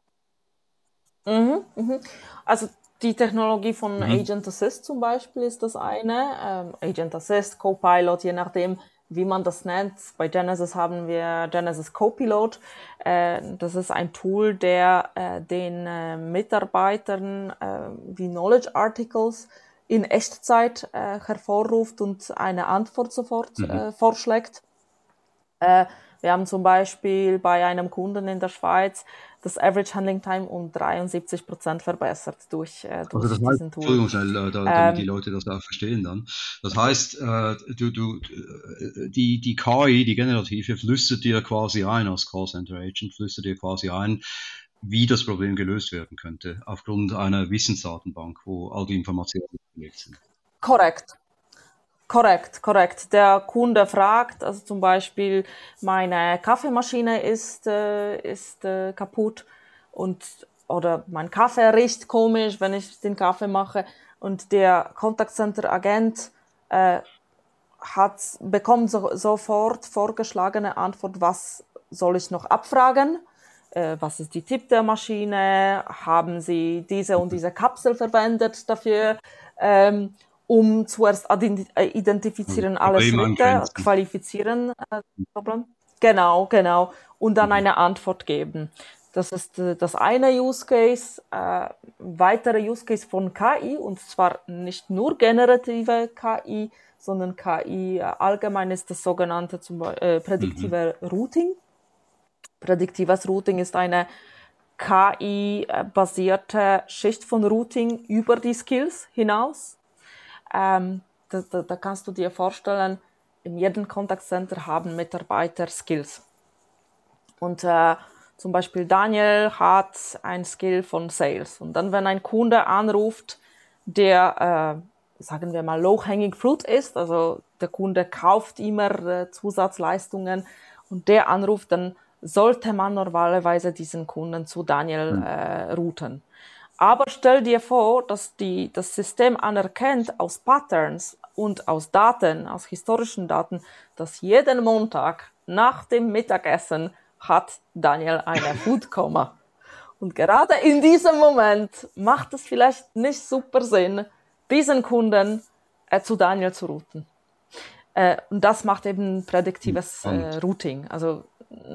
S2: Mhm, mhm. Also die Technologie von
S1: Mhm.
S2: Agent Assist zum Beispiel ist das eine. Ähm, Agent Assist, Copilot, je nachdem, wie man das nennt. Bei Genesys haben wir Genesys Copilot. Äh, das ist ein Tool, der äh, den äh, Mitarbeitern äh, die Knowledge Articles in Echtzeit äh, hervorruft und eine Antwort sofort
S1: Mhm.
S2: äh, vorschlägt. Äh, wir haben zum Beispiel bei einem Kunden in der Schweiz das Average Handling Time um dreiundsiebzig Prozent verbessert durch, äh,
S1: Also das
S2: durch
S1: heißt,
S2: diesen Tool.
S1: Entschuldigung schnell, äh, da, damit die
S2: Ähm,
S1: Leute das auch verstehen dann. Das heißt, äh, du, du, äh, die, die K I, die generative, flüstert dir quasi ein als Callcenter Agent, flüstert dir quasi ein, wie das Problem gelöst werden könnte, aufgrund einer Wissensdatenbank, wo all die Informationen gelegt sind.
S2: korrekt. Korrekt, korrekt. Der Kunde fragt, also zum Beispiel, meine Kaffeemaschine ist, äh, ist äh, kaputt und oder mein Kaffee riecht komisch, wenn ich den Kaffee mache und der Contact Center Agent äh, hat, bekommt so, sofort vorgeschlagene Antwort, was soll ich noch abfragen? Äh, was ist die Tipp der Maschine? Haben Sie diese und diese Kapsel verwendet dafür? Ähm, um zuerst
S1: Also
S2: identifizieren alle
S1: Problem
S2: Schritte,
S1: eingrenzen.
S2: qualifizieren, äh, Problem. Genau, genau. Und dann eine Antwort geben. Das ist äh, das eine Use Case. Äh, weitere Use Case von K I, und zwar nicht nur generative K I, sondern K I äh, allgemein ist das sogenannte zum Beispiel, äh,
S1: Mhm.
S2: prädiktive Routing. Prädiktives Routing ist eine K I-basierte Schicht von Routing über die Skills hinaus. Ähm, da, da, da kannst du dir vorstellen, in jedem Contact Center haben Mitarbeiter Skills. Und äh, zum Beispiel Daniel hat ein Skill von Sales. Und dann, wenn ein Kunde anruft, der, äh, sagen wir mal, low-hanging fruit ist, also der Kunde kauft immer äh, Zusatzleistungen und der anruft, dann sollte man normalerweise diesen Kunden zu Daniel äh, routen. Aber stell dir vor, dass die, das System anerkennt aus Patterns und aus Daten, aus historischen Daten, dass jeden Montag nach dem Mittagessen hat Daniel eine Food-Coma. Und gerade in diesem Moment macht es vielleicht nicht super Sinn, diesen Kunden äh, zu Daniel zu routen. Äh, und das macht eben prädiktives äh, Routing. Also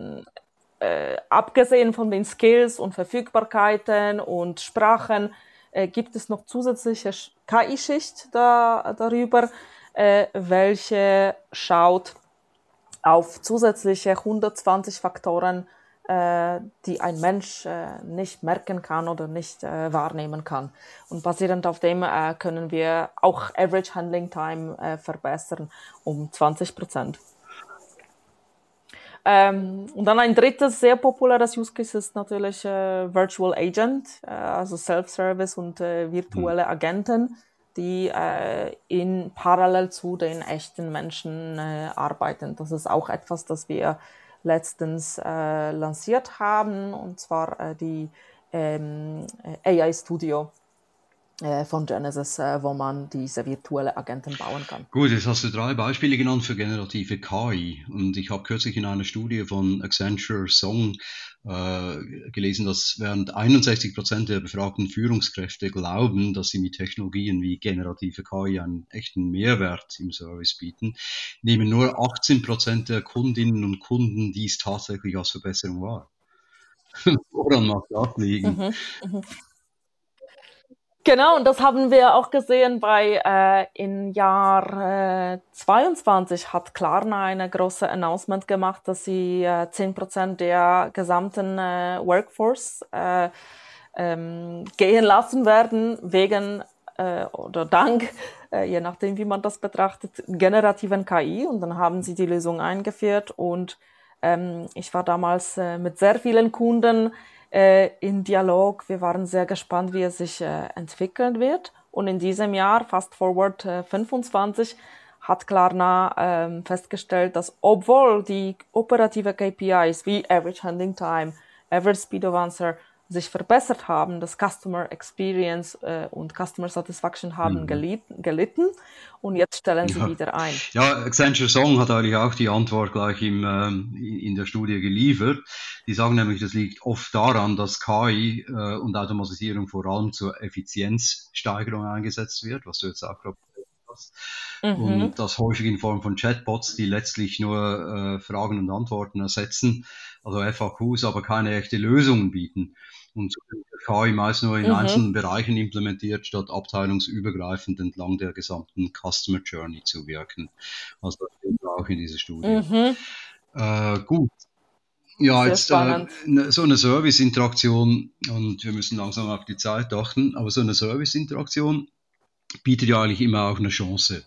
S2: äh, abgesehen von den Skills und Verfügbarkeiten und Sprachen äh, gibt es noch zusätzliche K I-Schicht da, darüber, äh, welche schaut auf zusätzliche hundertzwanzig Faktoren äh, die ein Mensch äh, nicht merken kann oder nicht äh, wahrnehmen kann. Und basierend auf dem äh, können wir auch Average Handling Time äh, verbessern um zwanzig Prozent. Ähm, und dann ein drittes sehr populäres Use Case ist natürlich äh, Virtual Agent, äh, also Self-Service und äh, virtuelle Agenten, die äh, in parallel zu den echten Menschen äh, arbeiten. Das ist auch etwas, das wir letztens äh, lanciert haben, und zwar äh, die ähm, A I Studio äh, von Genesys, äh, wo man diese virtuelle Agenten bauen kann.
S1: Gut, jetzt hast du drei Beispiele genannt für generative K I. Und ich habe kürzlich in einer Studie von Accenture Song äh, gelesen, dass während einundsechzig Prozent der befragten Führungskräfte glauben, dass sie mit Technologien wie generative K I einen echten Mehrwert im Service bieten, nehmen nur achtzehn Prozent der Kundinnen und Kunden dies tatsächlich als Verbesserung wahr. Woran mag das liegen?
S2: Mhm, mhm. Genau, und das haben wir auch gesehen bei äh, im Jahr äh, zweiundzwanzig hat Klarna eine große Announcement gemacht, dass sie äh, zehn Prozent der gesamten äh, Workforce äh, ähm, gehen lassen werden wegen äh, oder dank, äh, je nachdem wie man das betrachtet, generativen K I. Und dann haben sie die Lösung eingeführt, und ähm, ich war damals äh, mit sehr vielen Kunden äh, in Dialog. Wir waren sehr gespannt, wie es sich äh, entwickeln wird. Und in diesem Jahr, Fast Forward äh, fünfundzwanzig, hat Klarna ähm, festgestellt, dass obwohl die operative K P Is wie Average Handling Time, Average Speed of Answer sich verbessert haben, das Customer Experience äh, und Customer Satisfaction haben
S1: Mhm.
S2: gelitten, gelitten und jetzt stellen sie
S1: Ja.
S2: wieder ein.
S1: Ja, Accenture Song hat eigentlich auch die Antwort gleich im, ähm, in der Studie geliefert. Die sagen nämlich, das liegt oft daran, dass K I äh, und Automatisierung vor allem zur Effizienzsteigerung eingesetzt wird, was du jetzt auch gerade gesagt hast.
S2: Mhm.
S1: Und das häufig in Form von Chatbots, die letztlich nur äh, Fragen und Antworten ersetzen, also F A Qs, aber keine echte Lösungen bieten. Und so wird K I meist nur in
S2: Mhm.
S1: einzelnen Bereichen implementiert, statt abteilungsübergreifend entlang der gesamten Customer Journey zu wirken. Also das steht auch in dieser Studie.
S2: Mhm.
S1: Äh, gut. Ja,
S2: Sehr
S1: jetzt äh,
S2: spannend.
S1: ne- so eine Service-Interaktion, und wir müssen langsam auf die Zeit achten, aber so eine Service-Interaktion bietet ja eigentlich immer auch eine Chance.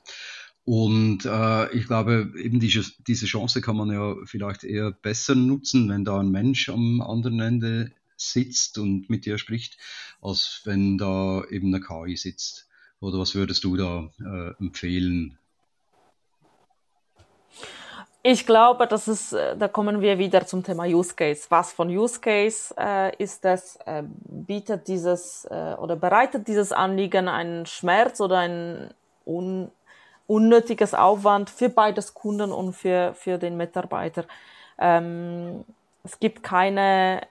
S1: Und äh, ich glaube, eben diese, diese Chance kann man ja vielleicht eher besser nutzen, wenn da ein Mensch am anderen Ende sitzt und mit dir spricht, als wenn da eben eine K I sitzt. Oder was würdest du da äh, empfehlen?
S2: Ich glaube, das ist, äh, da kommen wir wieder zum Thema Use Case. Was von Use Case äh, ist das? Äh, bietet dieses äh, oder bereitet dieses Anliegen einen Schmerz oder ein un, unnötiges Aufwand für beides Kunden und für, für den Mitarbeiter? Ähm, es gibt keine,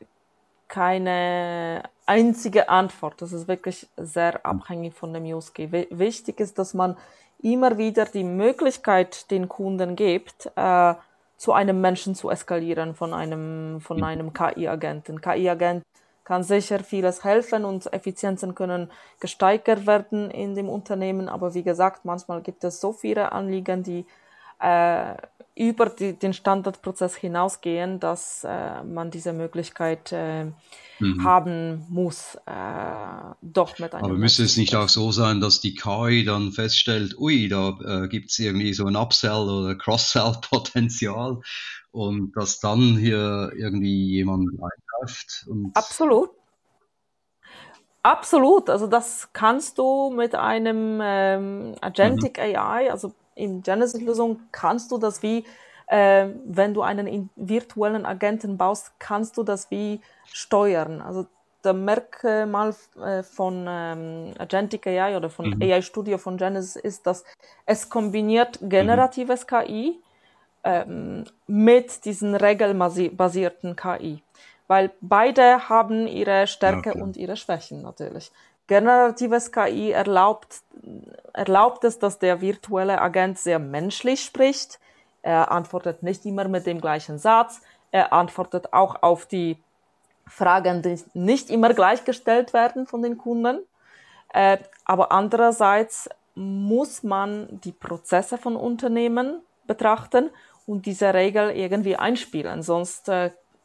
S2: keine einzige Antwort. Das ist wirklich sehr abhängig von dem Use Case. W- Wichtig ist, dass man immer wieder die Möglichkeit den Kunden gibt, äh, zu einem Menschen zu eskalieren von einem, von einem K I-Agenten. K I-Agent kann sicher vieles helfen und Effizienzen können gesteigert werden in dem Unternehmen, aber wie gesagt, manchmal gibt es so viele Anliegen, die äh, über die, den Standardprozess hinausgehen, dass äh, man diese Möglichkeit äh,
S1: Mhm.
S2: haben muss, äh, doch mit einem
S1: Aber müsste
S2: Menschen
S1: es
S2: zu
S1: nicht auch
S2: sprechen.
S1: so sein, dass die K I dann feststellt, ui, da äh, gibt es irgendwie so ein Upsell oder Cross-Sell-Potenzial, und dass dann hier irgendwie jemand eingreift und
S2: Absolut. Absolut, also das kannst du mit einem ähm, Agentic A I, also in Genesis-Lösung kannst du das wie, äh, wenn du einen in- virtuellen Agenten baust, kannst du das wie steuern. Also der Merkmal äh, von ähm, Agentic A I oder von
S1: mhm,
S2: A I Studio von Genesis ist, dass es kombiniert
S1: mhm,
S2: generatives K I ähm, mit diesen regelbasierten K I. Weil beide haben ihre
S1: ja
S2: Stärke
S1: klar.
S2: und ihre Schwächen natürlich. Generatives K I erlaubt, erlaubt es, dass der virtuelle Agent sehr menschlich spricht. Er antwortet nicht immer mit dem gleichen Satz. Er antwortet auch auf die Fragen, die nicht immer gleichgestellt werden von den Kunden. Äh, aber andererseits muss man die Prozesse von Unternehmen betrachten und diese Regel irgendwie einspielen. Sonst äh,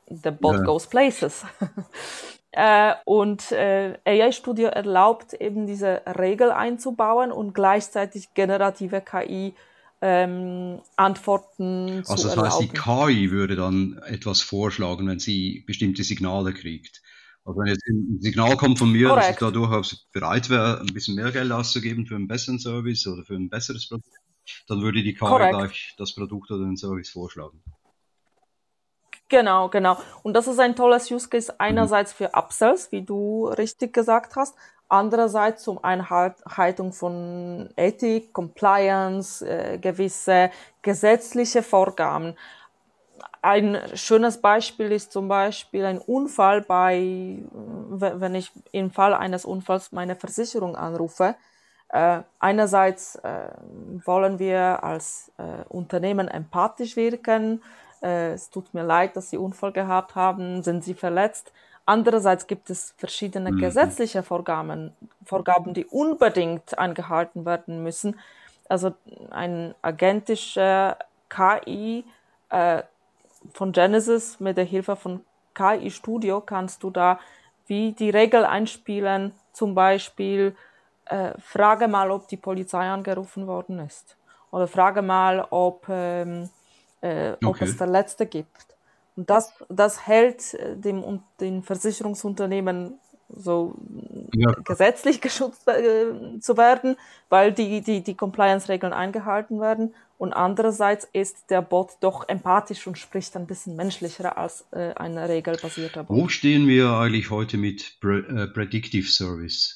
S2: the bot
S1: Ja.
S2: goes places. äh, und äh, A I-Studio erlaubt eben diese Regel einzubauen und gleichzeitig generative K I ähm, Antworten zu
S1: Also das heißt, die
S2: erlauben.
S1: K I würde dann etwas vorschlagen, wenn sie bestimmte Signale kriegt. Also wenn jetzt ein Signal kommt von mir, dass ich da
S2: Korrekt.
S1: durchaus bereit wäre, ein bisschen mehr Geld auszugeben für einen besseren Service oder für ein besseres Produkt, dann würde die K I
S2: Korrekt.
S1: gleich das Produkt oder den Service vorschlagen.
S2: Genau, genau. Und das ist ein tolles Use Case einerseits für Upsells, wie du richtig gesagt hast, andererseits zum Einhaltung von Ethik, Compliance, äh, gewisse gesetzliche Vorgaben. Ein schönes Beispiel ist zum Beispiel ein Unfall bei, wenn ich im Fall eines Unfalls meine Versicherung anrufe. Äh, einerseits äh, wollen wir als äh, Unternehmen empathisch wirken. Äh, es tut mir leid, dass Sie Unfall gehabt haben. Sind Sie verletzt? Andererseits gibt es verschiedene
S1: Mhm.
S2: gesetzliche Vorgaben, Vorgaben, die unbedingt eingehalten werden müssen. Also ein agentischer K I äh, von Genesys mit der Hilfe von K I Studio kannst du da wie die Regel einspielen, zum Beispiel äh, frage mal, ob die Polizei angerufen worden ist oder frage mal, ob, ähm, äh, ob
S1: Okay.
S2: es Verletzte gibt. Und das, das hält äh, dem, den Versicherungsunternehmen so
S1: Ja.
S2: gesetzlich geschützt äh, zu werden, weil die, die, die Compliance-Regeln eingehalten werden. Und andererseits ist der Bot doch empathisch und spricht ein bisschen menschlicher als äh, ein regelbasierter Bot.
S1: Wo stehen wir eigentlich heute mit Pre äh, Predictive Service?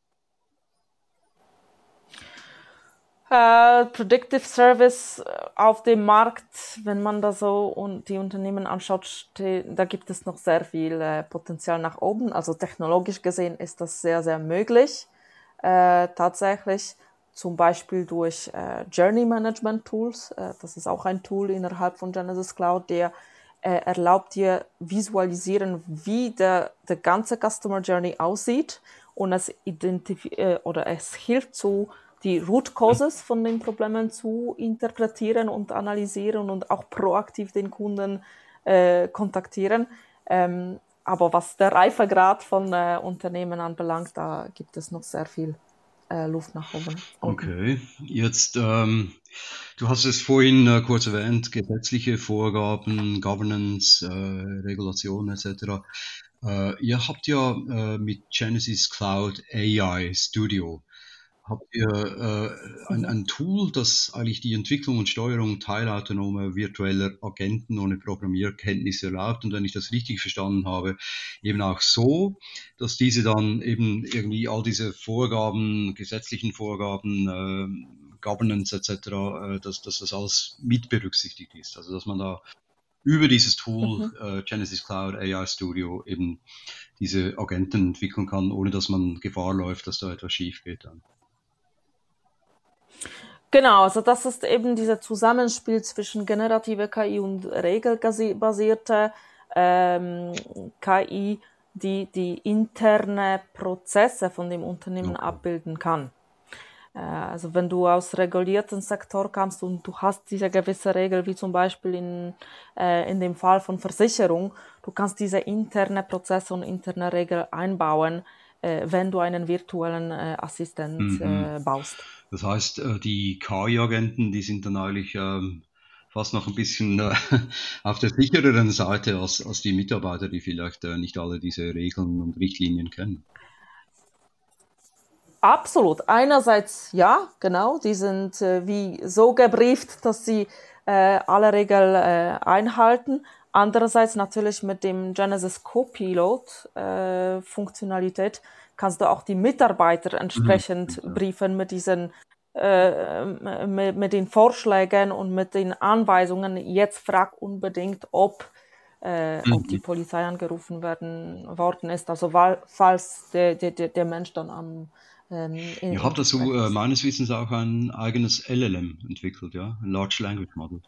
S2: Äh, Predictive Service auf dem Markt, wenn man da so und die Unternehmen anschaut, ste- da gibt es noch sehr viel äh, Potenzial nach oben. Also technologisch gesehen ist das sehr, sehr möglich. Äh, tatsächlich zum Beispiel durch äh, Journey Management Tools. Äh, das ist auch ein Tool innerhalb von Genesys Cloud, der äh, erlaubt dir visualisieren, wie der, der ganze Customer Journey aussieht und es identif- äh, oder es hilft zu die Root Causes von den Problemen zu interpretieren und analysieren und auch proaktiv den Kunden äh, kontaktieren. Ähm, aber was der Reifegrad von äh, Unternehmen anbelangt, da gibt es noch sehr viel äh, Luft nach oben.
S1: Okay, jetzt, ähm, du hast es vorhin äh, kurz erwähnt, gesetzliche Vorgaben, Governance, äh, Regulation et cetera. Äh, ihr habt ja äh, mit Genesys Cloud A I Studio habt ihr äh, ein, ein Tool, das eigentlich die Entwicklung und Steuerung teilautonomer virtueller Agenten ohne Programmierkenntnisse erlaubt und wenn ich das richtig verstanden habe, eben auch so, dass diese dann eben irgendwie all diese Vorgaben, gesetzlichen Vorgaben, äh, Governance et cetera, äh, dass, dass das alles mit berücksichtigt ist. Also dass man da über dieses Tool
S2: Mhm.
S1: äh, Genesys Cloud A I Studio eben diese Agenten entwickeln kann, ohne dass man Gefahr läuft, dass da etwas schief geht dann.
S2: Genau, also das ist eben dieser Zusammenspiel zwischen generative K I und regelbasierte ähm, K I, die die interne Prozesse von dem Unternehmen
S1: Okay.
S2: abbilden kann. Äh, also wenn du aus regulierten Sektor kommst und du hast diese gewisse Regel, wie zum Beispiel in, äh, in dem Fall von Versicherung, du kannst diese interne Prozesse und interne Regel einbauen, äh, wenn du einen virtuellen äh, Assistent
S1: Mhm.
S2: äh, baust.
S1: Das heißt, äh, die K I-Agenten, die sind dann eigentlich ähm, fast noch ein bisschen äh, auf der sichereren Seite als, als die Mitarbeiter, die vielleicht äh, nicht alle diese Regeln und Richtlinien kennen.
S2: Absolut. Einerseits ja, genau, die sind äh, wie so gebrieft, dass sie äh, alle Regeln äh, einhalten. Andererseits natürlich mit dem Genesys Copilot äh, Funktionalität kannst du auch die Mitarbeiter entsprechend
S1: Mhm.
S2: briefen mit diesen äh, mit, mit den Vorschlägen und mit den Anweisungen. Jetzt frag unbedingt, ob äh, ob die
S1: Mhm.
S2: Polizei angerufen werden worden ist. Also weil, falls der, der, der Mensch dann am ähm, in,
S1: Ihr
S2: im
S1: habt dazu
S2: Gespräch
S1: äh,
S2: ist.
S1: meines Wissens auch ein eigenes L L M entwickelt, ja, ein Large Language Model.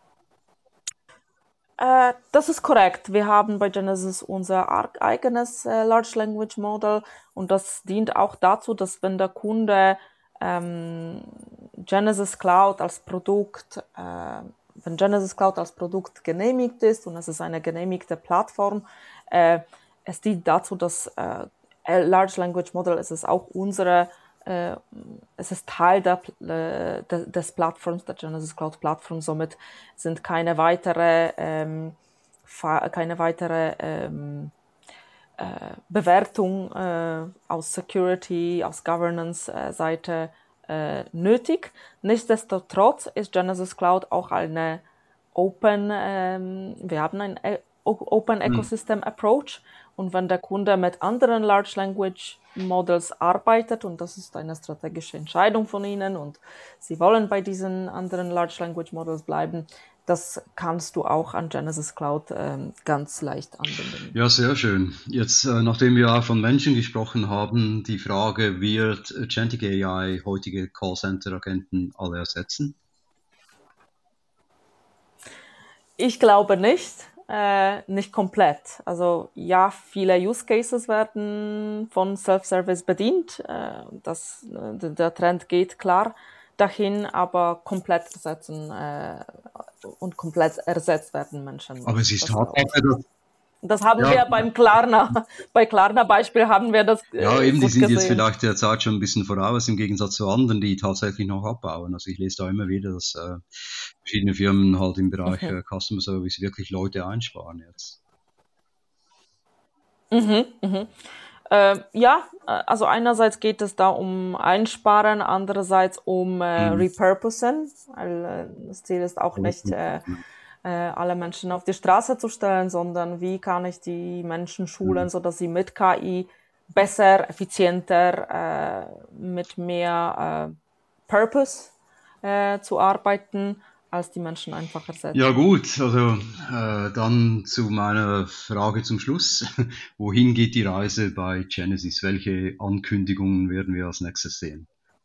S2: Äh, das ist korrekt. Wir haben bei Genesys unser ar- eigenes äh, Large Language Model und das dient auch dazu, dass wenn der Kunde ähm, Genesys Cloud als Produkt äh, wenn Genesys Cloud als Produkt genehmigt ist und es ist eine genehmigte Plattform, äh, es dient dazu, dass äh, Large Language Model, es ist auch unsere, äh, es ist Teil der, äh, de, des Plattforms, der Genesys Cloud Plattform, somit sind keine weitere, ähm, keine weitere ähm, äh, Bewertung äh, aus Security, aus Governance-Seite äh, nötig. Nichtsdestotrotz ist Genesys Cloud auch eine Open, ähm, wir haben ein Open Ecosystem Approach, und wenn der Kunde mit anderen Large Language Models arbeitet, und das ist eine strategische Entscheidung von Ihnen und Sie wollen bei diesen anderen Large Language Models bleiben, das kannst du auch an Genesys Cloud ähm, ganz leicht anwenden.
S1: Ja, sehr schön. Jetzt, äh, nachdem wir auch von Menschen gesprochen haben, die Frage, wird Agentic A I heutige Callcenter-Agenten alle ersetzen?
S2: Ich glaube nicht, äh, nicht komplett. Also ja, viele Use Cases werden von Self-Service bedient. Äh, das, äh, der Trend geht klar dahin, aber komplett ersetzen äh, und komplett ersetzt werden Menschen.
S1: Aber es ist Tatsache,
S2: dass Das haben
S1: ja,
S2: wir beim Klarna, bei Klarna-Beispiel haben wir das äh,
S1: Ja, eben, die sind
S2: gesehen.
S1: jetzt vielleicht der Zeit schon ein bisschen voraus, im Gegensatz zu anderen, die tatsächlich noch abbauen. Also ich lese da immer wieder, dass äh, verschiedene Firmen halt im Bereich mhm. äh, Customer Service wirklich Leute einsparen jetzt.
S2: Mhm, mhm. Äh, ja, also einerseits geht es da um Einsparen, andererseits um äh, mhm. Repurposen, weil äh, das Ziel ist auch nicht, äh, äh, alle Menschen auf die Straße zu stellen, sondern wie kann ich die Menschen schulen, mhm. sodass sie mit K I besser, effizienter, äh, mit mehr äh, Purpose äh, zu arbeiten, als die Menschen einfach ersetzen.
S1: Ja gut, also äh, dann zu meiner Frage zum Schluss. Wohin geht die Reise bei Genesys? Welche Ankündigungen werden wir als nächstes sehen?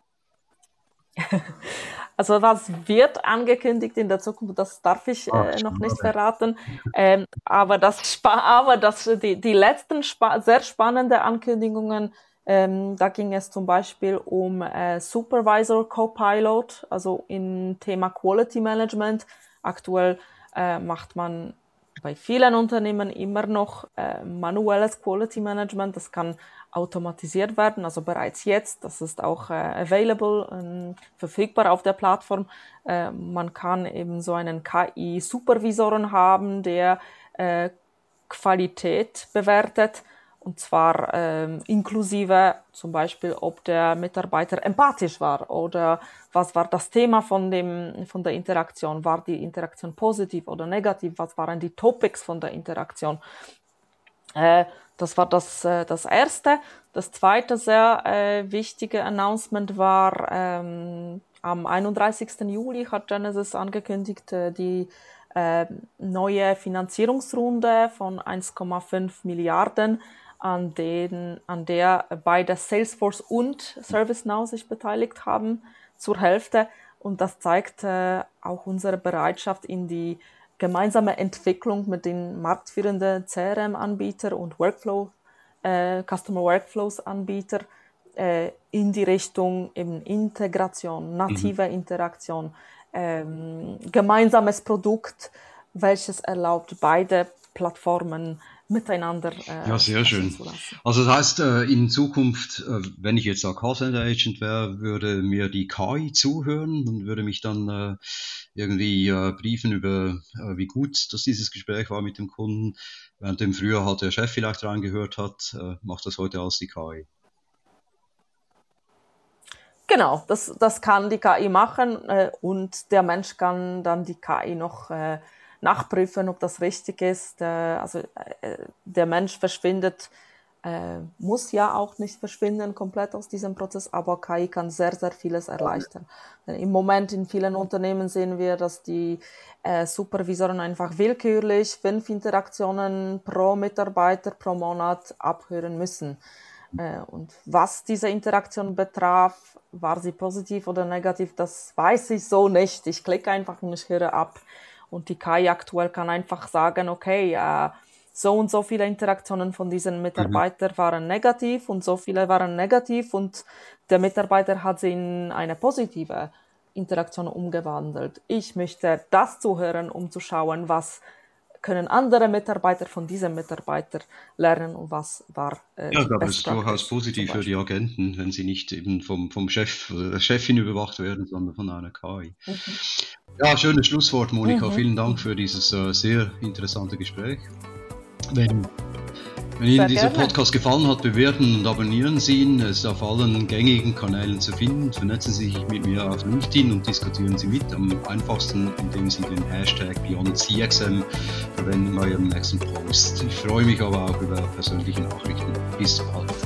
S2: Also was wird angekündigt in der Zukunft, das darf ich äh, noch nicht verraten. Ähm, aber das, aber das, die, die letzten spa sehr spannende Ankündigungen, ähm, da ging es zum Beispiel um äh, Supervisor Copilot, also im Thema Quality Management. Aktuell äh, macht man bei vielen Unternehmen immer noch äh, manuelles Quality Management. Das kann automatisiert werden, also bereits jetzt. Das ist auch äh, available, äh, verfügbar auf der Plattform. Äh, man kann eben so einen K I-Supervisoren haben, der äh, Qualität bewertet, und zwar äh, inklusive zum Beispiel, ob der Mitarbeiter empathisch war oder was war das Thema von dem von der Interaktion. War die Interaktion positiv oder negativ? Was waren die Topics von der Interaktion? Äh, das war das, äh, das erste. Das zweite sehr äh, wichtige Announcement war, ähm, am einunddreißigsten Juli hat Genesys angekündigt, äh, die äh, neue Finanzierungsrunde von eins Komma fünf Milliarden, an, den, an der beide Salesforce und ServiceNow sich beteiligt haben, zur Hälfte. Und das zeigt äh, auch unsere Bereitschaft in die gemeinsame Entwicklung mit den marktführenden C R M-Anbieter und Workflow, äh, Customer Workflows-Anbieter äh, in die Richtung eben Integration, native mhm. Interaktion, ähm, gemeinsames Produkt, welches erlaubt, beide Plattformen miteinander äh,
S1: ja, sehr schön. Also das heißt, äh, in Zukunft, äh, wenn ich jetzt ein Callcenter Agent wäre, würde mir die K I zuhören und würde mich dann äh, irgendwie äh, briefen über, äh, wie gut dass dieses Gespräch war mit dem Kunden. Während dem früher halt der Chef vielleicht reingehört hat, äh, macht das heute alles die K I.
S2: Genau, das, das kann die K I machen äh, und der Mensch kann dann die K I noch äh, nachprüfen, ob das richtig ist. Äh, also äh, der Mensch verschwindet, äh, muss ja auch nicht verschwinden komplett aus diesem Prozess, aber K I kann sehr, sehr vieles erleichtern. Denn im Moment in vielen Unternehmen sehen wir, dass die äh, Supervisoren einfach willkürlich fünf Interaktionen pro Mitarbeiter pro Monat abhören müssen. Äh, und was diese Interaktion betraf, war sie positiv oder negativ, das weiß ich so nicht. Ich klicke einfach und ich höre ab. Und die K I aktuell kann einfach sagen, okay, äh, so und so viele Interaktionen von diesen Mitarbeitern mhm. waren negativ und so viele waren negativ und der Mitarbeiter hat sie in eine positive Interaktion umgewandelt. Ich möchte das zuhören, um zu schauen, was können andere Mitarbeiter von diesem Mitarbeiter lernen und was war äh,
S1: Ja, ich
S2: die
S1: glaube, das
S2: Best
S1: ist durchaus
S2: Practice zum
S1: positiv für die
S2: Beispiel.
S1: Agenten, wenn sie nicht eben vom, vom Chef oder der Chefin überwacht werden, sondern von einer K I.
S2: Mhm.
S1: Ja, schönes Schlusswort, Monika.
S2: Mhm.
S1: Vielen Dank
S2: Mhm.
S1: für dieses äh, sehr interessante Gespräch. Wenn, wenn Ihnen
S2: Sehr
S1: dieser
S2: gerne.
S1: Podcast gefallen hat, bewerten und abonnieren Sie ihn. Er ist auf allen gängigen Kanälen zu finden. Vernetzen Sie sich mit mir auf LinkedIn und diskutieren Sie mit. Am einfachsten, indem Sie den Hashtag BeyondCXM verwenden bei Ihrem nächsten Post. Ich freue mich aber auch über persönliche Nachrichten. Bis bald.